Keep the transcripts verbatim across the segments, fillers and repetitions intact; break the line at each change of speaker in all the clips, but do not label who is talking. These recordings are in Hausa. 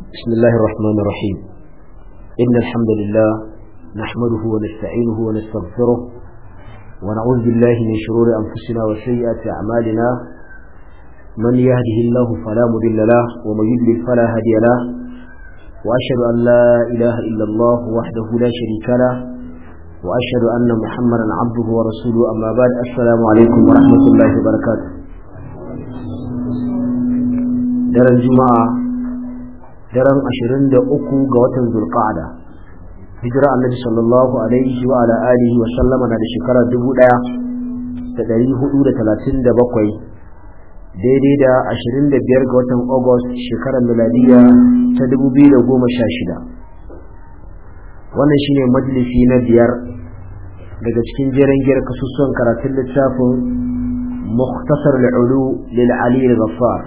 بسم الله الرحمن الرحيم إن الحمد لله نحمده ونستعينه ونستغفره ونعوذ بالله من شرور أنفسنا وسيئات أعمالنا من يهده الله فلا مضل له ومن يضلل فلا هادي له وأشهد أن لا إله إلا الله وحده لا شريك له وأشهد أن محمدا عبده ورسوله أما بعد السلام عليكم ورحمة الله وبركاته. daren juma'a daren ashirin da uku ga watan zulqa'ada hijira annabi sallallahu alaihi wa ala alihi wa sallama na da shekara dubu ɗaya da ɗari hudu da talatin da bakwai daidai da ashirin da biyar ga watan august shekarar miladiya ta dubu biyu da goma sha shida. Wannan shine majalisi na biyar daga cikin jeren giyar kasusuwan karatun littafin mukhtasar al-ulu lil ali al-ghaffar.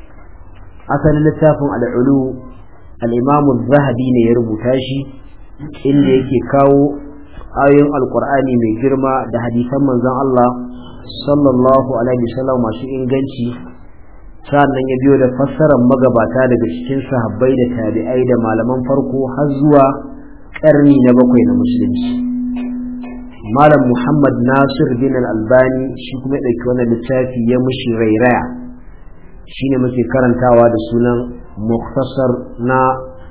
asalin littafin al'ulu al'imamu zahabi ne ya rubuta shi inda yake kawo ayoyin alkur'ani mai girma da hadisan manzon Allah sallallahu alaihi wasallam masu inganci, sannan ya biyo da fassarar magabata daga cikin sahabbai da tabi'ai da malaman farko har zuwa karni na bakwai na musulunci. Malam Muhammad Nasir bin al-Albani shi kuma ya ɗauki wannan littafi ya mushi rairaya, shine muke karantawa da sunan mukhtasar na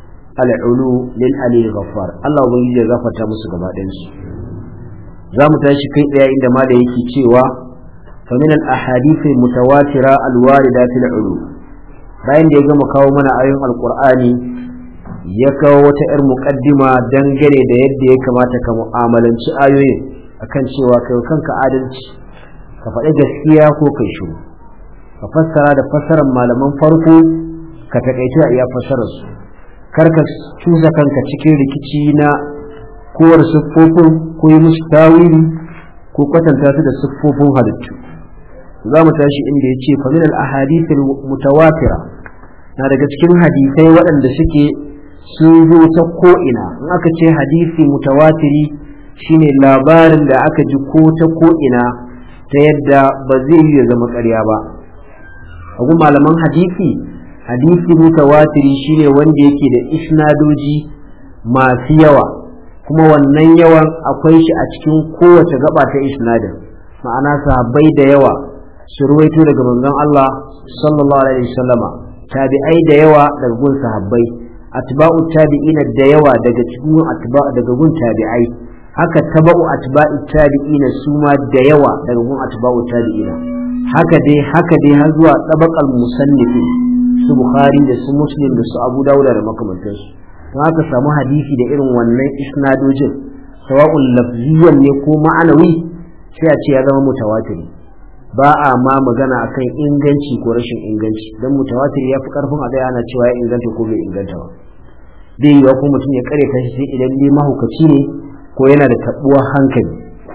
al-ulu lil ali ghaffar. Allah ubangiji ya gafarta musu gaba ɗayan su. zamu tashi kai daya inda ma da yake cewa fa min al-ahadith al-mutawatira al-warida fil ulu. bayan da ya gama kawo mana ayoyin alqur'ani ya kawo wata yar muqaddima dangane da yadda ya kamata ka mu'amalanci ayoyin akan cewa kai kanka adalci, ka faɗi gaskiya ko kai shiru, ka fassara da fassarar malaman farko, ka takaice a iya fassarar su, kar ka cusa kanka cikin rikici na kowar siffofin ko yi musu tawili ko kwatanta su da siffofin halittu. za mu tashi inda ya ce fa min al-ahadith al-mutawatira, na daga cikin hadisai waɗanda suke sun zo ta ko'ina. in aka ce hadisi mutawatiri shine labarin da aka ji ko ta ko'ina ta yadda ba zai yi ya zama ƙarya ba. a gun malaman hadisi hadisi mutawatiri shine wanda yake da isnadoji masu yawa, kuma wannan yawan akwai shi a cikin kowace gaba ta isnadin, ma'ana sahabbai da yawa su ruwaito daga manzon Allah sallallahu alaihi wasallama, tabi'ai da yawa daga gun sahabbai, atba'u tabi'ina da yawa daga cikin atba daga gun tabi'ai, haka taba'u atba'i tabi'ina su ma da yawa daga gun atba'u tabi'ina, haka dai haka dai har zuwa tabaqal musannifi su Bukhari da su Muslim da su Abu Dawud da makamantansu. don haka samu hadisi da irin wannan isnadojin sawa'un lafziyan ne ko ma'anawi sai a ce ya zama mutawatiri. ba a ma magana akan inganci ko rashin inganci, dan mutawatiri ya fi karfin a daya ana cewa ya inganta ko bai inganta ba. dai yiwa ko mutum ya kare kashi sai idan dai mahaukaci ne ko yana da tabuwar hankali.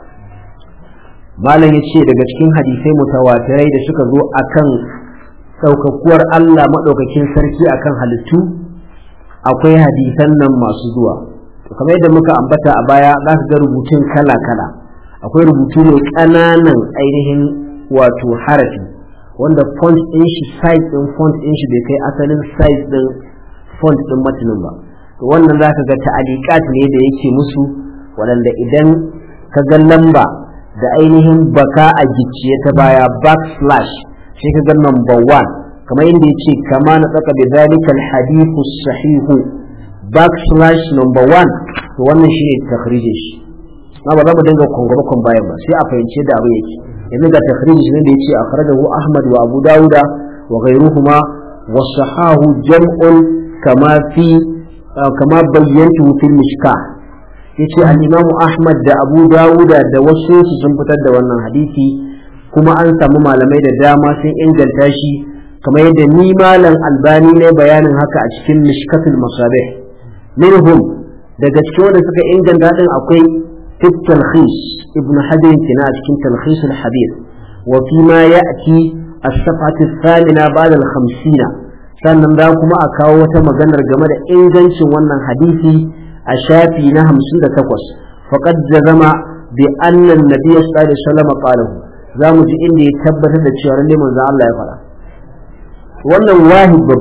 malam yace daga cikin hadisai mutawatirai da suka zo akan saukakuwar Allah madaukakin sarki akan halittu akwai hadisan nan masu zuwa. to kamar yadda muka ambata a baya za ka ga rubutun kala kala. akwai rubutu ne kananan ainihin wato harafi wanda font din shi size din font din shi bai kai asalin size din font din matanin ba. to wannan za ka ga ta'aliqat ne da yake musu, waɗanda idan ka ga lamba da ainihin baka a gicciye ta baya backslash sai ka ga number one, kamar yadda ya ce kama na tsaka da zalikal hadithu sahihu backslash number one. to wannan shi ne takhrijin shi, na ba za mu dinga kongorokon bayan ba sai a fahimce da abu yake. yanzu ga takhrijin shi ne da ya ce akhrajahu Ahmad wa Abu Dawuda wa ghayruhuma wa sahahu jam'un kama fi kama bayyantu fil mishkah. yace al-Imam Ahmad da Abu Dawuda da wasu su sun fitar da wannan hadisi, kuma an samu malamai da dama sun inganta shi, kamar yadda ni malam Albani ne bayanin haka a cikin Mishkatul Masabih. minhum daga cikin wanda suka inganta din akwai fi talkhis Ibn Hajar kina a cikin Talkhis al-Habir, wa fi ma ya'ti as-safhatu ath-thamina ba'da al-khamsin. sannan da kuma a kawo wata maganar game da ingancin wannan hadisi a shafi na hamsin da takwas. faqad jazama bi anna an-nabiy sallallahu alaihi wasallam qala, zamu ji inda ya tabbatar da cewa lalle manzo Allah ya fara. wannan wahid babba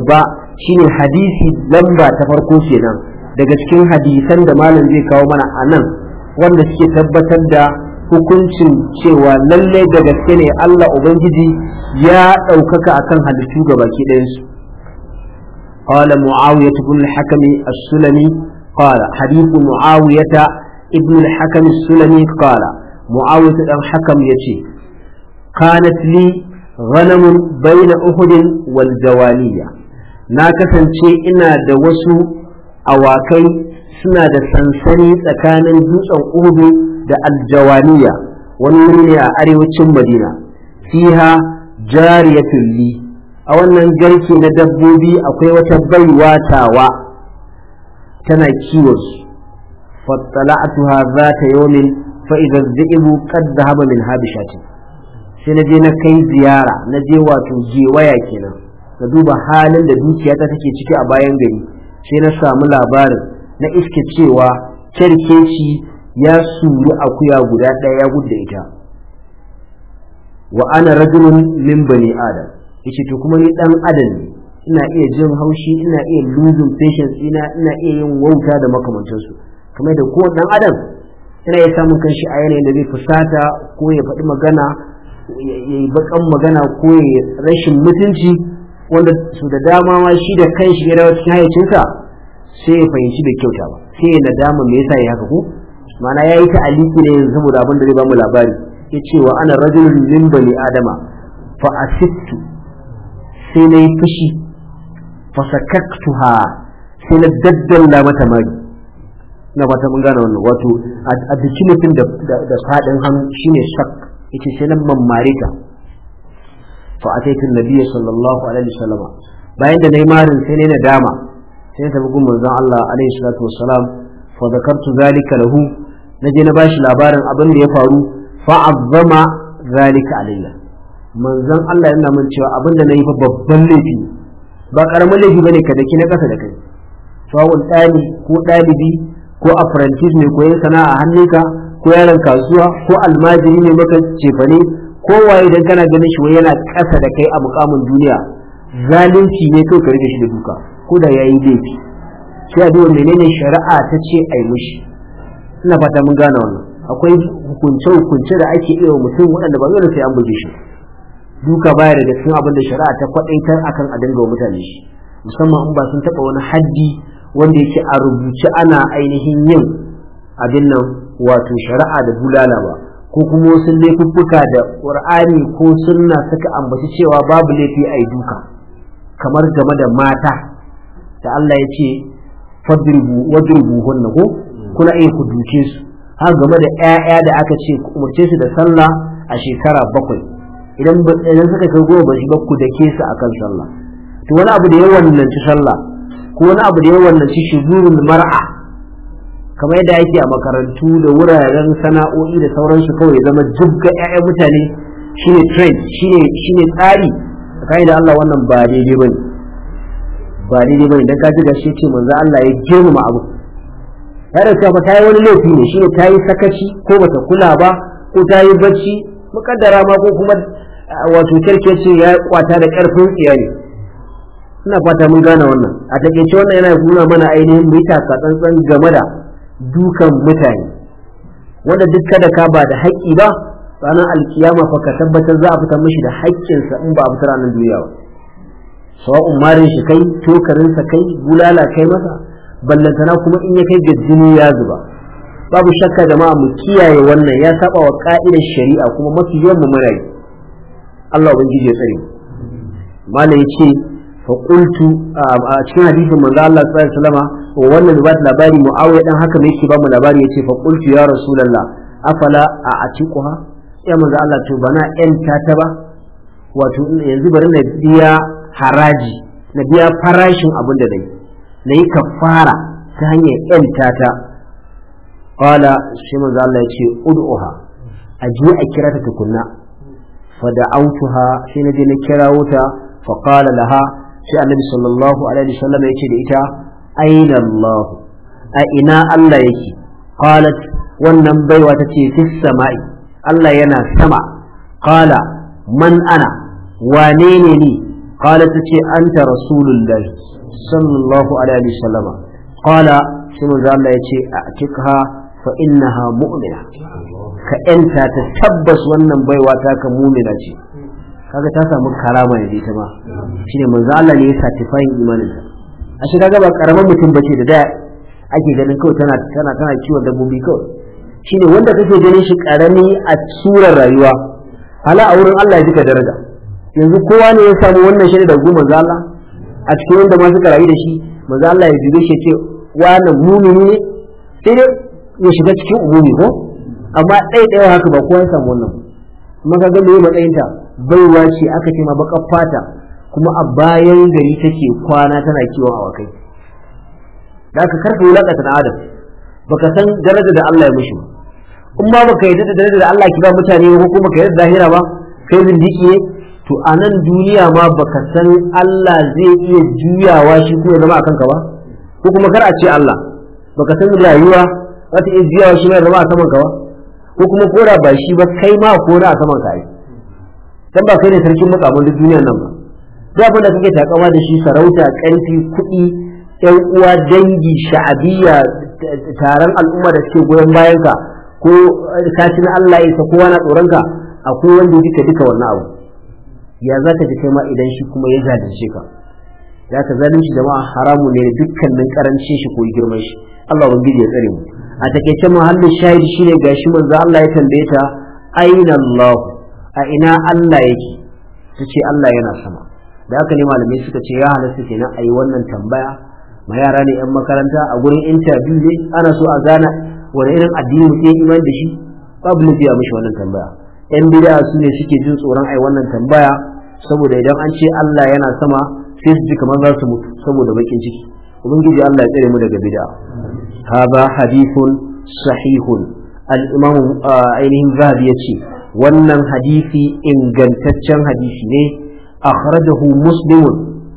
shine hadisi lamba ta farko kenan daga cikin hadisan da malam zai kawo mana anan wanda suke tabbatar da hukuncin cewa lalle da gaske ne Allah ubangiji ya daukaka akan halittu gabaki ɗayan su qala muawiyah ibn al-hakim as-sulami qala hadith muawiyah ibn al-hakim as-sulami qala muawiyah dan hakam yace kanat li ghanamun bayna uhud wal jawaniya na kasance ina da wasu awakai suna da sansani tsakanin dutsen uhud da aljawaniya wani wuri ne a arewacin madina fiha jariyatul li a wannan garke na dabbobi akwai wata baiwa tawa tana kiwon su fattala'tuha zata yawmin fa idza dhi'bu qad dhahaba min habishati sai na je na kai ziyara na je wato gewaya kenan na duba halin da dukiyata take ciki a bayan gari sai na samu labarin na iske cewa kerkeci ya suru akuya guda ɗaya ya gudda ita wa ana rajulun min bani adam yace to kuma ni dan adam ne ina iya jin haushi ina iya losing patience ina ina iya yin wauta da makamantansu kamar da kowane dan adam ina iya samun kanshi a yanayin da zai fusata ko ya faɗi magana ya yi bakan magana ko ya rashin mutunci wanda su da dama ma shi da kanshi ya dawo cikin hayyacinsa sai ya fahimci da kyauta ba sai ya nadama me yasa ya haka ko mana yayi ta aliki ne yanzu saboda abin da zai ba mu labari yace wa ana rajulun min bani adama fa asittu sai nayi fushi fa sakaktuha sai na daddalla mata mari na ba ta mun gane wannan wato a biki mutum da da fadin hannu shine shak yace sai nan mammare ta fa ataitu nabiyyi sallallahu alaihi wasallam bayan da nayi marin sai nayi nadama sai ta bugun manzon Allah alaihi salatu wassalam fa zakartu zalika lahu naje na bashi labarin abin da ya faru fa azzama zalika alayya manzon Allah yana mun cewa abin da nayi fa babban laifi ba karamin laifi bane ka daki na kasa da kai sawun dani ko dalibi ko apprentice ne ko yin sana'a hannunka ko yaron kasuwa ko almajiri ne maka cefane ko waye idan kana ganin shi wai yana kasa da kai a mukamin duniya zalunci ne kai ka rike shi da duka ko da yayi laifi sai a duba menene shari'a ta ce ai mushi ina fata mun gane wannan akwai hukunce hukunce da ake iya mutum waɗanda ba dole sai an buge shi duka baya daga cikin abin da shari'a ta kwadaitar akan a dinga mutane shi musamman in ba sun taba wani haddi wanda yake a rubuce ana ainihin yin abin nan wato shari'a da bulala ba ko kuma wasu laifuffuka da Qur'ani ko sunna suka ambaci cewa babu laifi ai duka kamar game da mata da Allah ya ce fadribu wadribu hunna ko kuna iya ku duke su har game da ƴaƴa da aka ce ku umurce su da sallah a shekara bakwai idan idan suka kai goma ba shi ba ku dake su akan sallah to wani abu da ya wannan ci sallah ko wani abu da ya wannan ci shuzurul mar'a kamar yadda yake a makarantu da wuraren sana'o'i da sauransu kawai zama jibga ƴaƴan mutane shine trend shine shine tsari kai da Allah wannan ba daidai bane ba daidai bane dan kaji da shi ce manzo Allah ya girma abu ya da cewa ta yi wani laifi ne shine ta yi sakaci ko bata kula ba ko ta yi bacci mukaddara ma ko kuma wato kirkece ya kwata da karfin iyali ina fata mun gane wannan a takeice wannan yana nuna mana ainihin mita ka tsantsan game da dukan mutane wanda duk kada ka ba da haƙƙi ba ranar alkiyama fa ka tabbatar za a fitar mishi da haƙƙinsa in ba a fitar ranar duniya ba sawa'un marin shi kai tokarinsa kai bulala kai masa ballantana kuma in ya kai ga jini ya zuba babu shakka jama'a mu kiyaye wannan ya saba wa ka'idar shari'a kuma mafi yawan mu muna yi Allah ubangiji ya tsare malai yace fa qultu a cikin hadisin manzo Allah sallallahu alaihi wasallam wannan da labari Muawiya dan haka mai yake ba mu labari yace fa qultu ya rasulullah afala a atiquha ya manzo Allah to bana yan ta ba wato yanzu bari na biya haraji na biya farashin abin da dai nayi kafara ta hanyar yan tata qala shi manzo Allah yace ud'uha aje a kira ta tukunna fa da'awtuha sai na je na kirawo ta fa qala laha sai annabi sallallahu alaihi wasallam yace da ita aina Allah a ina Allah yake qalat wannan baiwa tace fis sama'i Allah yana sama qala man ana wane ne ni qalat tace anta rasulullahi sallallahu alaihi wasallam qala sai manzo Allah yace atikha fa innaha mu'mina ka enta ta tabbas wannan baiwa ta ka mu'mina ce kaga ta samu karama ne ita ma shine manzo Allah ne ya certifying imanin ta a shi kaga ba karaman mutum bace da da ake ganin kawai tana tana tana kiwon dabbobi kawai shine wanda kake ganin shi karami a surar rayuwa hala a wurin Allah ya jika daraja yanzu kowa ne ya samu wannan shi da goma manzo Allah a cikin wanda ma suka rayu da shi manzo Allah ya jige shi ce wannan mu'mini ne sai dai ya shiga cikin umumi ko amma dai dai haka ba kowa ya samu wannan kuma kaga me matsayin ta baiwa ce aka ce ma bakar fata kuma a bayan gari take kwana tana kiwon awakai da aka karfe wulakata na Adam baka san daraja da Allah ya mishi ba in ma baka yarda da daraja da Allah ki ba mutane ko kuma ka yarda zahira ba kai zindiki ne to a nan duniya ma baka san Allah zai iya juyawa shi ko ya zama akan ka ba ko kuma kar a ce Allah baka san rayuwa za ta iya juyawa shi ma ya zama a saman ka ba ko kuma kora ba shi ba kai ma kora a saman ka ai dan ba kai ne sarkin mukamin duk duniyar nan ba duk abin da kake takama da shi sarauta karfi kuɗi ƴan uwa dangi sha'abiyya taron al'umma da suke goyon bayan ka ko kacin Allah ya sa kowa na tsoron ka akwai wanda yake duka wannan abu ya za ka ji kai ma idan shi kuma ya zalunce ka ya ka zalunci jama'a haramu ne dukkanin karancin shi ko girman shi Allah ubangiji ya tsare mu a takeice muhallin shahidi shine gashi manzo Allah ya tambaye ta aina Allah a ina Allah yake tace Allah yana sama da haka ne malamai suka ce ya halatta kenan ayi wannan tambaya ma yara ne yan makaranta a gurin interview ne ana so a gana wani irin addini mutum imani da shi babu nufi a mishi wannan tambaya yan bid'a su ne suke jin tsoron ai wannan tambaya saboda idan an ce Allah yana sama sai su ji kamar za su mutu saboda bakin ciki ubangiji Allah ya tsare mu daga bid'a hada hadithun sahihun al-imam ainihin zahabi yace wannan hadisi ingantaccen hadisi ne akhrajahu muslimun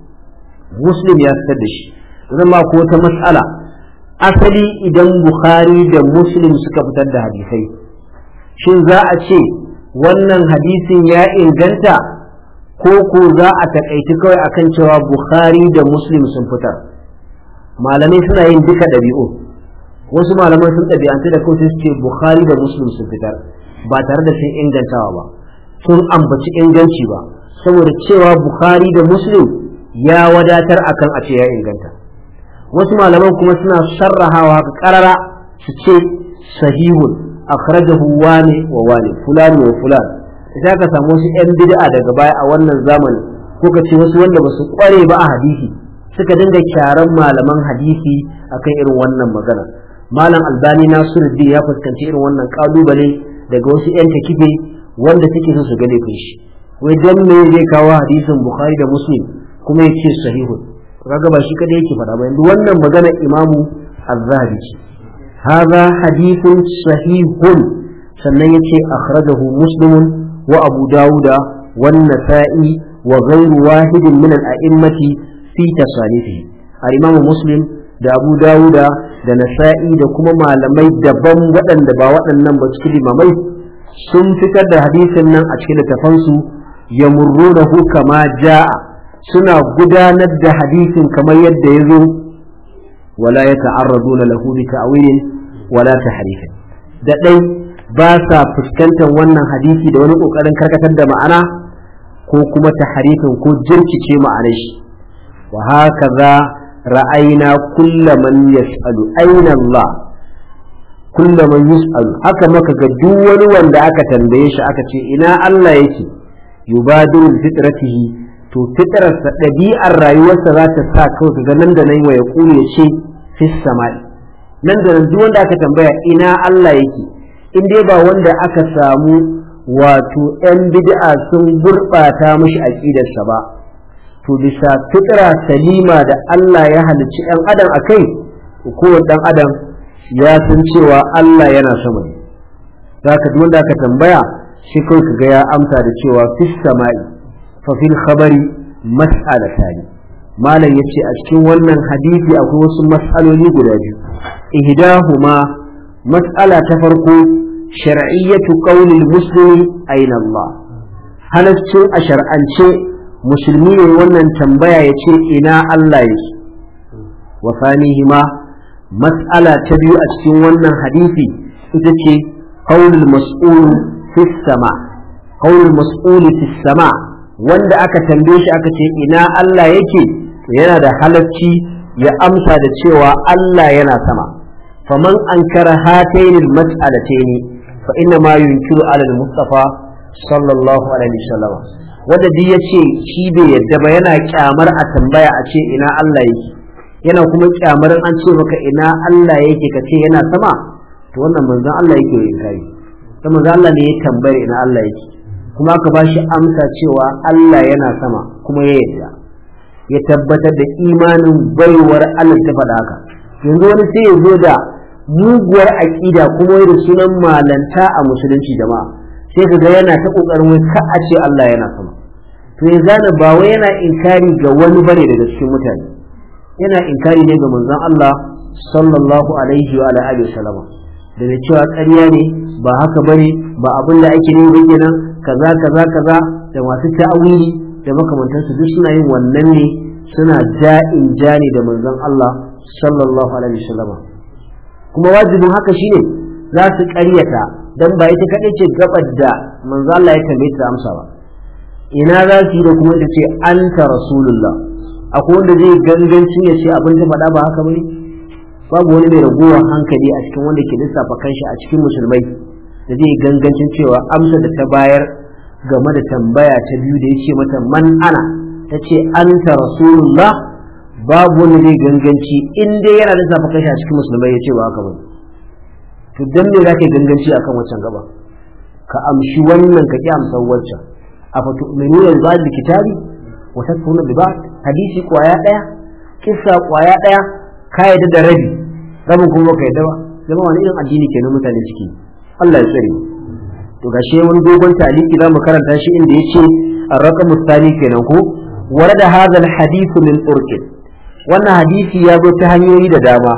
muslim ya fitar da shi zama ko ta mas'ala asali idan bukhari da muslim suka fitar da hadisai shin za a ce wannan hadisin ya inganta ko ko za a takaici kawai akan cewa bukhari da muslim sun fitar malamai suna yin duka ɗabi'u wasu malaman sun ɗabi'anta da kawai su ce bukhari da muslim sun fitar ba tare da sun ingantawa ba sun ambaci inganci ba saboda cewa bukhari da muslim ya wadatar akan a ce ya inganta wasu malaman kuma suna sarrahawa haka karara su ce sahihun akhrajahu wani wa wani fulani wa fulan sai ka samu wasu yan bid'a daga baya a wannan zamani ko ka ce wasu wanda basu kware ba a hadisi suka dinga kyaran malaman hadisi akan irin wannan magana malam albani nasiruddin ya fuskanci irin wannan kalubale daga wasu yan takibe wanda suke so su gane kai shi wai dan me zai kawo hadisin bukhari da muslim kuma yace sahihun kaga ba shi kada yake fada ba yanzu wannan magana imamu az-zahabi ce hadha hadithun sahihun sannan yace akhrajahu muslimun wa abu dauda wan nasa'i wa ghayru wahidin min al-a'immati fi tasanifihi al-imamu muslim da abu dauda da nasa'i da kuma malamai daban waɗanda ba waɗannan ba cikin limamai sun fitar da hadisin nan a cikin littafansu yamurrunahu kama jaa suna gudanar da hadisin kamar yadda ya zo wala ya ta'arraduna lahu bi ta'wilin wala tahrifin da dai ba sa fuskantar wannan hadisi da wani kokarin karkatar da ma'ana ko kuma tahrifin ko jirkice ma'anar shi wa hakaza ra'ayna kullaman yas'alu ayna Allah kullaman yas'alu haka maka ga duk wani wanda aka tambaye shi aka ce ina Allah yake yubadiru fitratihi to fitrarsa ɗabi'ar rayuwarsa za ta sa kawai ga nan da nan wa ya kulu ya ce fi sama'i nan da nan duk wanda aka tambaya ina Allah yake in dai ba wanda aka samu wato ɗan bid'a sun gurɓata mishi aqidarsa ba to bisa fitra salima da Allah ya halicci ɗan adam akai ko ɗan adam ya san cewa Allah yana sama ne zaka duk wanda aka tambaya shi kawai kaga ya amsa da cewa fi sama'i ففي الخبر مسألتان ما لن يتشي أشكي ونن حديثي أكو وصل مسألة لقلاج إهداهما مسألة تفرق شرعية قول المسلم أين الله هل الشيء أشرع أن شيء musulmi ne wannan tambaya ya ce ina Allah yake. wa fanihima mas'ala ta biyu a cikin wannan hadisi ita ce qaulul mas'ul fi sama qaulul mas'ul fi sama wanda aka tambaye shi aka ce ina Allah yake to yana da halacci ya amsa da cewa Allah yana sama. faman ankara hatayn al-mas'alatayn fa inna ma yunkiru ala al-mustafa sallallahu alaihi wasallam wanda duk yace shi bai yadda ba yana kyamar a tambaya a ce ina Allah yake yana kuma kyamar an ce maka ina Allah yake ka ce yana sama to wannan manzon Allah yake yin kai to manzon Allah ne ya tambaye ina Allah yake kuma aka bashi amsa cewa Allah yana sama kuma ya yadda ya tabbatar da imanin baiwar Allah ta faɗa haka. Yanzu wani sai ya zo da muguwar aqida kuma da sunan malanta a musulunci jama'a sai kaga yana ta kokarin wai ka a ce Allah yana sama. To ya zana ba wai yana inkari ga wani bane daga cikin mutane, yana inkari ne ga manzon Allah sallallahu alaihi wa alihi wasallam da ne cewa ƙarya ne ba haka bane ba abin da ake yi ba kenan kaza kaza kaza da masu ta'awili da makamantansu duk suna yin wannan ne suna ja'in jani da manzon Allah sallallahu alaihi wasallam. Kuma wajibin haka shine za su ƙaryata dan ba ita kadai ce gabar da manzon Allah ya tambaye ta amsa ba. Ina za su yi da kuma ita ce anta rasulullah, akwai wanda zai ganganci ya ce abin da faɗa ba haka bane? Babu wani mai ragowar hankali a cikin wanda ke lissafa kanshi a cikin musulmai da zai gangancin cewa amsa da ta bayar game da tambaya ta biyu da ya ce mata man ana ta ce anta rasulullah, babu wani zai ganganci in dai yana lissafa kanshi a cikin musulmai ya ce ba haka bane. To dan me zaka ganganci akan wancan gaba ka amshi wannan ka ki amsa wancan? afatu'minuna bi ba'd al-kitabi wa takfuruna bi ba'd? hadisi kwaya daya, kissa kwaya daya, ka yadda da rabi, rabin kuma ka yadda ba. Jama'a wani irin addini kenan mutane ciki? Allah ya tsare. To gashi wani dogon taliki zamu karanta shi inda yace ar-raqamu thani kenan ko warada hadha al-hadith min turq. Wannan hadisi ya zo ta hanyoyi da dama.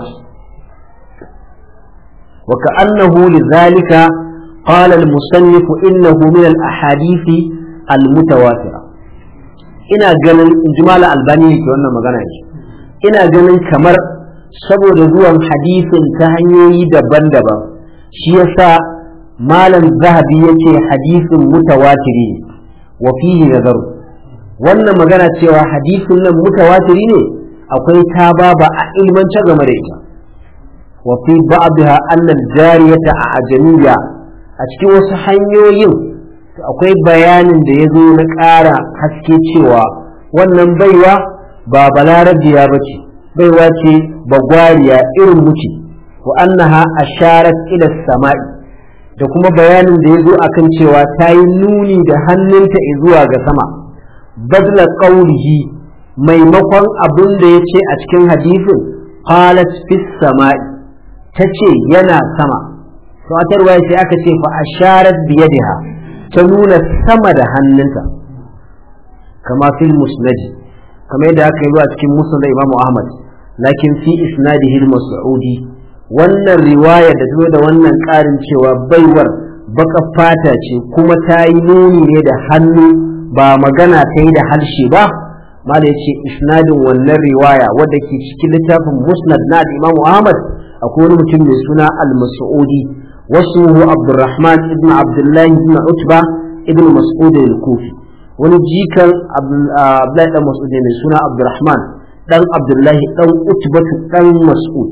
Wa ka'annahu lidhalika qala al-musannif innahu min al-ahadith al-mutawatira. Ina ganin ijmal al-albani ne ke wannan magana yake. Ina ganin kamar saboda zuwan hadisin ta hanyoyi daban-daban shi yasa malam zahabi yace hadisin mutawatiri ne wa fihi nazar. Wannan magana cewa hadisin nan mutawatiri ne akwai tababa a ilmance game da ita. wa fi ba'dha anna al-jariyata ajamiyya, a cikin wasu hanyoyin akwai bayanin da yazo na ƙara haske cewa wannan baiwa ba balarabiya bace, baiwa ce bagwariya irin muce. wa annaha asharat ila samai, da kuma bayanin da yazo akan cewa ta yi nuni da hannunta zuwa ga sama. badla qawlihi, maimakon abin da yace a cikin hadisin qalat fis samai, tace yana sama. to a tarwaya sai aka ce fa asharat bi yadiha, ta nuna sama da hannunta. kama fil musnad, kamar yadda aka yi a cikin musnad Imam Ahmad, lakin fi isnadihi al-mas'udi, wannan riwaya da ta da wannan ƙarin cewa baiwar baka fata ce kuma ta yi nuni ne da hannu ba magana ta yi da harshe ba. mala yace isnadin wannan riwaya wadda ke cikin littafin musnad na Imam Ahmad akwai wani mutum mai suna al-mas'udi, wasmuhu Abdurrahman ibn Abdullah ibn Utba ibn Mas'ud al-Kufi. wani jikan Abdullahi dan Mas'ud ne suna Abdurrahman dan Abdullahi dan Utbatu dan Mas'ud.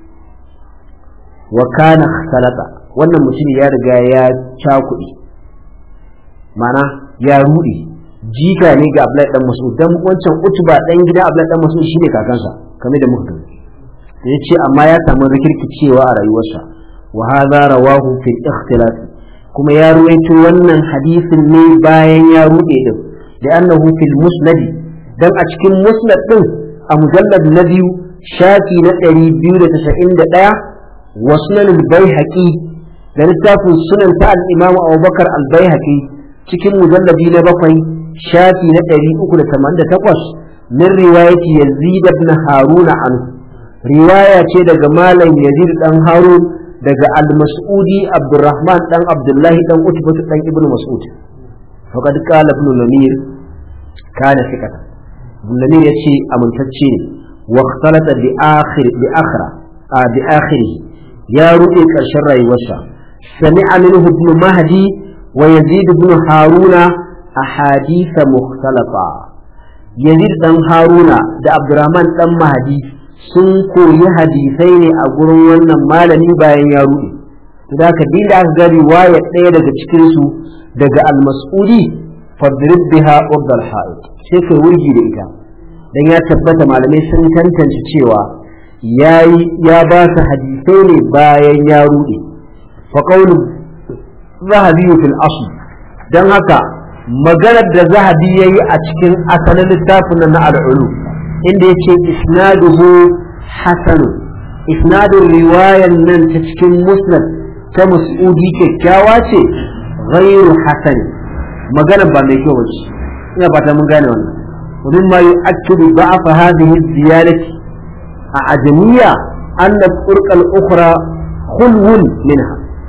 wa kana khalaqa, wannan mutum ya riga ya cakudi, mana ya rudi, jika ne ga Abdullahi dan Mas'ud, dan wancan Utba dan gida Abdullahi dan Mas'ud shine kakansa kamar da muka gani. yace amma ya samu rikirkicewa a rayuwarsa. wa hadha rawahu fi ikhtilaf, kuma ya ruwaito wannan hadisin ne bayan ya rude din, da annahu fil musnad, dan a cikin musnad din a mujallad na biyu shafi na ɗari biyu da tasa'in da ɗaya, wa sunan al-baihaqi, da littafin sunan ta al-imam Abubakar al-Baihaqi cikin mujalladi na bakwai shafi na ɗari uku da tamanin da takwas, min riwayati Yazid ibn Harun an, riwaya ce daga malam Yazid dan Harun daga al-Mas'udi Abdurrahman dan Abdullahi dan Utbah dan Ibn Mas'ud. faqad qala ibn Namir, kana thiqatan ibn namir yace amintacce ne wa ikhtalata bi akhir bi akhra bi akhiri ya ruɗe ƙarshen rayuwarsa sami'a minhu ibn mahdi wa yazid ibn haruna ahadith mukhtalafa yazid dan haruna da abdurrahman dan mahdi sun koyi hadisai ne a gurin wannan malami bayan ya ruɗe da ka dinda aka ga riwaya ɗaya daga cikin su daga al-mas'udi fadrib biha urdal ha'id sai kai wurgi da ita dan ya tabbata malamai sun tantance cewa yayi ya ba su hadisai ne bayan ya ruɗe fa qawlu zahabi fil asl dan haka maganar da zahabi yayi a cikin asalin littafin na al-ulu inda yace isnaduhu hasan isnadun riwayan nan ta cikin musnad ta mas'udi kyakkyawa ce ghairu hasan magana ba mai kyau bace ina fata mun gane wannan wannan ma yu'akkidu da'af hadhihi ziyadati a ajamiya anna turq al-ukhra khulwun minha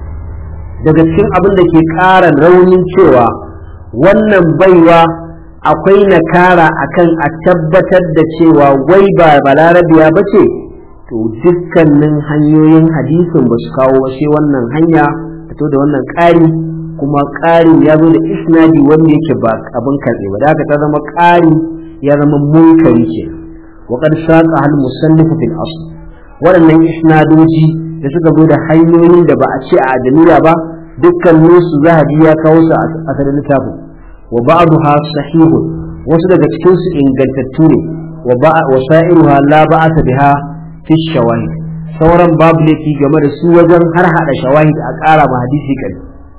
daga cikin abin da ke ƙara raunin cewa wannan baiwa akwai nakara akan a tabbatar da cewa wai ba balarabiya bace to dukkanin hanyoyin hadisin ba su kawo ba sai wannan hanya fito da wannan ƙari kuma ƙari ya zo da isnadi wanda yake ba abin karɓe ba da haka ta zama ƙari ya zama munkari ce wa qad saqa al musannif fil asl waɗannan isnadoji da suka zo da hanyoyin da ba a ce a adamiya ba dukkanin su zahabi ya kawo su a asalin littafin wa ba'daha sahihun wasu daga cikin su ingantattu ne wa sa'iruha la ba'ata biha fi shawahid sauran babu laifi game da su wajen har hada shawahid a ƙara ma hadisi kai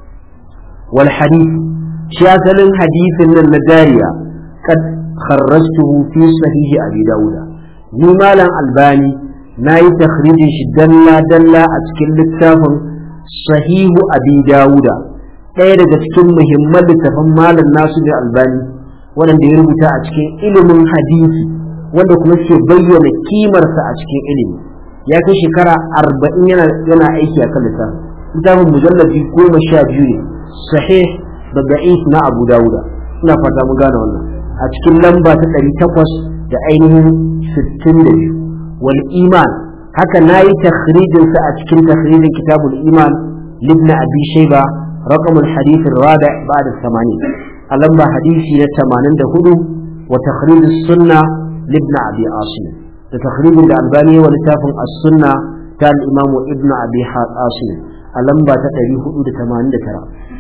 wal hadith shi asalin hadisin nan na jariya kad kharrajtuhu fi sahih abi dauda ni malam albani nayi takhrijin shi dalla dalla a cikin littafin sahihu abi dauda ɗaya daga cikin muhimman littafin malam nasu da albani wanda ya rubuta a cikin ilimin hadisi wanda kuma ke bayyana kimarsa a cikin ilimi ya kai shekara arba'in yana yana aiki a kan littafin littafin mujallabi goma sha biyu ne sahih da da'if na abu dawuda ina fata mun gane wannan a cikin lamba ta ɗari takwas da ainihin sittin da biyu wal iman haka nayi takhrijin sa a cikin takhrijin kitabul iman libna abi shayba رقم الحديث الرابع بعد الثمانين اللمبة حديثي الثمانين دهدو وتخريج السنة لابن أبي عاصم تخريج الألباني ولتافن السنة كان الإمام ابن أبي عاصم اللمبة تتريه دهدو ثمانين دكرا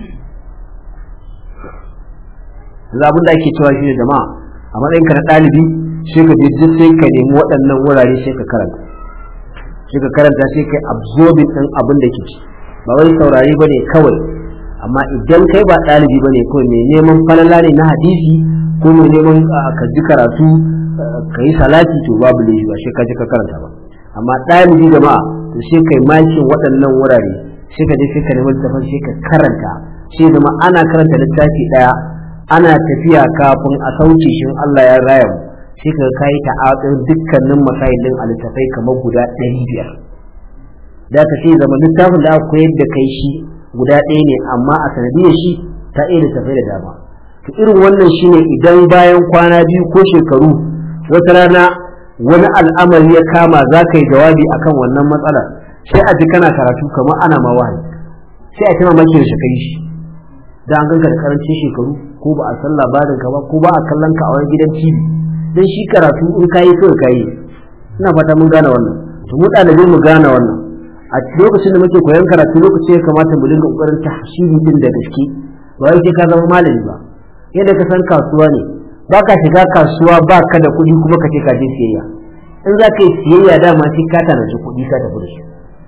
zabun da ake cewa shi ne jama'a a matsayin ka na ɗalibi sai ka je duk sai ka nemi waɗannan wurare sai ka karanta sai ka karanta sai ka absorbing ɗin abin da ke ci ba wai saurari bane kawai amma idan kai ba ɗalibi bane kawai mai neman falala ne na hadisi ko mai neman ka ji karatu ka yi salati to babu laifi ba sai ka ji ka karanta ba amma ɗalibi jama'a to sai kai makin waɗannan wurare sai ka je sai ka nemi littafin sai ka karanta sai zama ana karanta littafi ɗaya ana tafiya kafin a sauke shi Allah ya raya mu sai ka kai ta'adin dukkanin masailin a littafai kamar guda ɗari biyar da ka sai zama littafin da aka koyar da kai shi guda ɗaya ne amma a sanadiyar shi ta iya littafai da dama to irin wannan shine idan bayan kwana biyu ko shekaru wata rana wani al'amari ya kama za ka yi jawabi akan wannan matsala sai a ji kana karatu kamar ana ma wahayi sai a tana maki da shekai shi da an ganka da karancin shekaru ko ba a san labarin ka ba ko ba a kallon ka a wani gidan T V dan shi karatu in kayi kawai kayi ina fata mun gane wannan to mu ɗalibai mu gane wannan a lokacin da muke koyon karatu lokaci ya kamata mu dinga kokarin tahsili din da gaske ba wai ka zama malami ba yadda ka san kasuwa ne baka shiga kasuwa baka da kuɗi kuma ka ce ka je siyayya in za ka yi siyayya dama sai ka tanaji kuɗi ka tafi da shi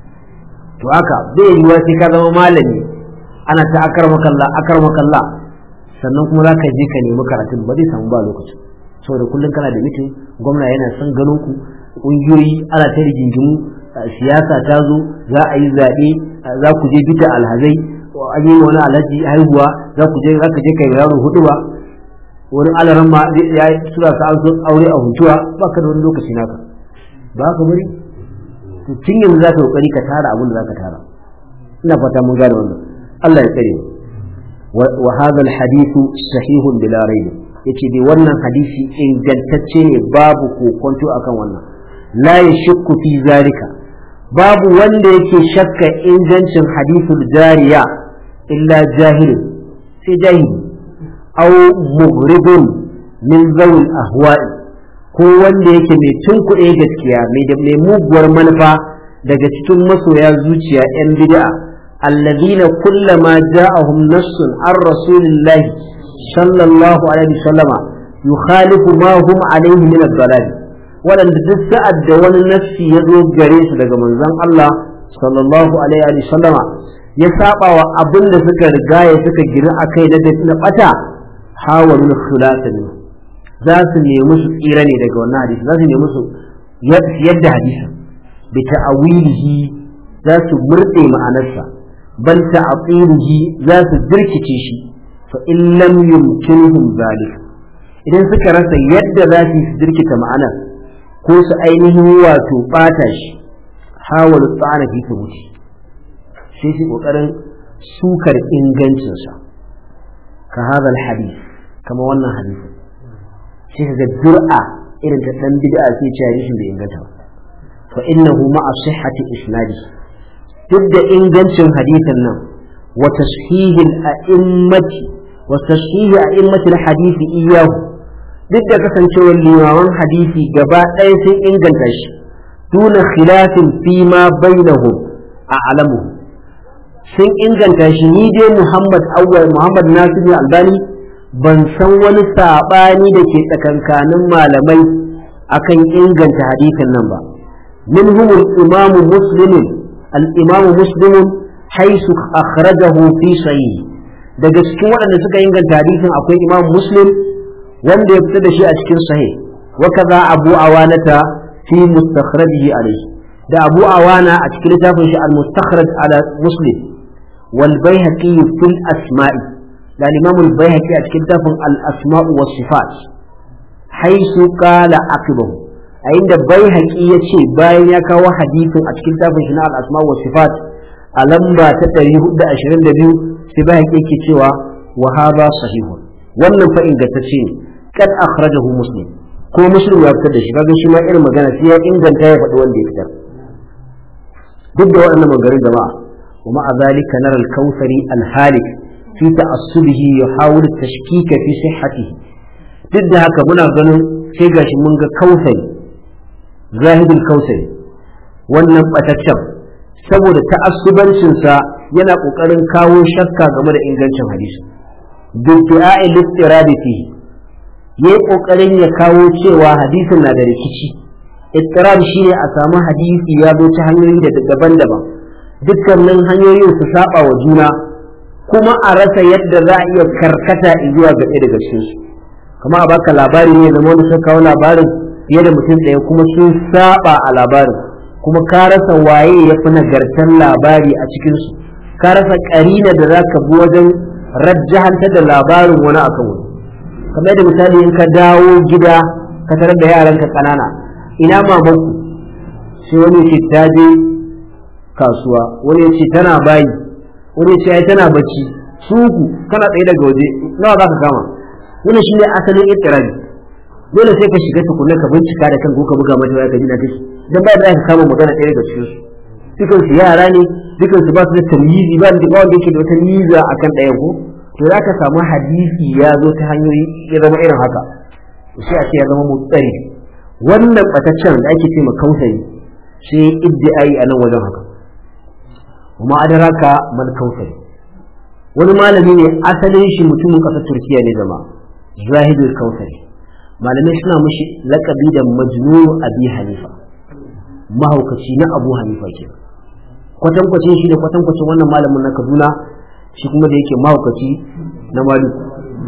to haka bai yiwuwa sai ka zama malami ana ta akarmakalla akarmakalla sannan kuma za ka je ka nemi karatun ba zai samu ba lokacin saboda kullum kana da mitin gwamna yana son ganin ku ƙungiyoyi ana ta rigingimu siyasa ta zo za a yi zaɓe za ku je bita alhazai an yi wani alhaji haihuwa za ku je za ka je kai yaro hudu ba wani alaran ma ya sura sa an so aure a hutuwa ba ka da wani lokaci naka ba ka bari to tun yanzu za ka kokari ka tara abin da za ka tara ina fata mun gane wannan Allah ya tsare wa hadha alhadith sahih bila rayb yace dai wannan hadisi ingantacce ne babu kokonto akan wannan la yashukku fi zalika babu wanda yake shakka ingancin hadithul jariya illa jahil sai jahili aw mughribun min zawil ahwa'i ko wanda yake mai tunkuɗe gaskiya mai da mai muguwar manufa daga cikin masoya zuciya yan bid'a alladhina kullama ja'ahum nassun ar rasulillahi sallallahu alaihi wasallama yukhalifu ma hum alaihi min ad-dalal wadanda duk sa'ad da wani nassi ya zo gare su daga manzon Allah sallallahu alaihi wasallama ya saba wa abin da suka riga ya suka gina akai da na bata hawalul khilafin za su nemi su tsira ne daga wannan hadisi za su nemi su yadda hadisi bi ta'awilihi za su murde ma'anarsa bal ta'tilihi za su dirkice shi fa in lam yumkinhum zalik idan suka rasa yadda za su dirkita ma'anar ko su ainihin wato bata shi hawalu tsana fi thubuti sai su kokarin sukar ingancinsa ka hadal hadith kama wannan hadisi sai kaga jur'a irin ta dan bid'a sai ce hadisin bai inganta ba fa innahu ma'a sihhati isnadi duk da ingancin hadisin nan wa tashhihil a'immati wa tashhih a'immati al-hadisi iyyahu duk da kasancewar limaman hadisi gaba ɗaya sun inganta shi duna khilafin fi ma bainahum a'lamu sun inganta shi ni dai Muhammad awwal Muhammad Nasir Albani ban san wani sabani da ke tsakankanin malamai akan inganta hadisin nan ba minhum al-imam muslim al-imam muslim haythu akhrajahu fi sahih daga cikin waɗanda suka inganta hadisin akwai imam muslim wanda ya fitar da shi a cikin sahih wa kaza abu awanata fi mustakhrajihi alayhi da abu awana a cikin littafin shi al-mustakhraj ala muslim wal bayhaqi fil asma'i da Imam al-Baihaqi a cikin tafin al-Asma'u was Sifat haisu qala aqibahu a inda Baihaqi yace bayan ya kawo hadisin a cikin tafin shi na al-Asma'u was Sifat a lamba ta ɗari hudu da ashirin da biyu sai Baihaqi yake cewa wa hadha sahih wannan fa ingantacce ne kad akhrajahu Muslim ko Muslim ya fitar da shi kaga shi ma irin magana sai ya inganta ya faɗi wanda ya fitar duk da waɗannan maganganun jama'a ومع ذلك نرى الكوثري الهالك في تعصبه يحاول التشكيك في صحته ضد haka muna ganin sai gashi mun ga Kautsari Zahidul Kautsari wannan bataccen saboda ta'assubancin sa yana kokarin kawo shakka game da ingancin hadisi bidda'i al-istirad fi yayi kokarin ya kawo cewa hadisin na da rikici istirad shine a samu hadisi ya zo ta hanyoyi da daban-daban dukkanin hanyoyin su saba wa juna kuma a rasa yadda za a iya karkata zuwa ga ɗaya daga cikin su kuma a baka labari ne zama wani sun kawo labarin fiye da mutum ɗaya kuma sun saba a labarin kuma ka rasa waye ya fi nagartar labari a cikin su ka rasa ƙarina da za ka bi wajen rajjahantar da labarin wani akan wani kamar da misali in ka dawo gida ka tarar da yaranka ƙanana ina mamaku sai wani ce ta je kasuwa wani ya ce tana bayi wani ya ce ai tana bacci suku kana tsaye daga waje nawa za ka kama wannan shine asalin ittirabi dole sai ka shiga tukunna ka bincika da kanka ka buga mata waya ka jina take dan ba da ka kama magana ɗaya daga cikin su dukan su yara ne dukan su ba su da tamyizi ba da wanda yake da wata miza akan ɗaya ko to za ka samu hadisi ya zo ta hanyoyi ya zama irin haka sai a ce ya zama mutsari wannan bataccen da ake ce ma Kautsari sai iddi'ai a nan wajen haka kuma adaraka man Kautsari wani malami ne asalin shi mutumin ƙasar Turkiya ne zama Zahidul Kautsari malamai suna mushi laƙabi da Majnun Abi Hanifa mahaukaci na Abu Hanifa ke kwatankwacin shi da kwatankwacin wannan malamin na Kaduna shi kuma da yake mahaukaci na Maliku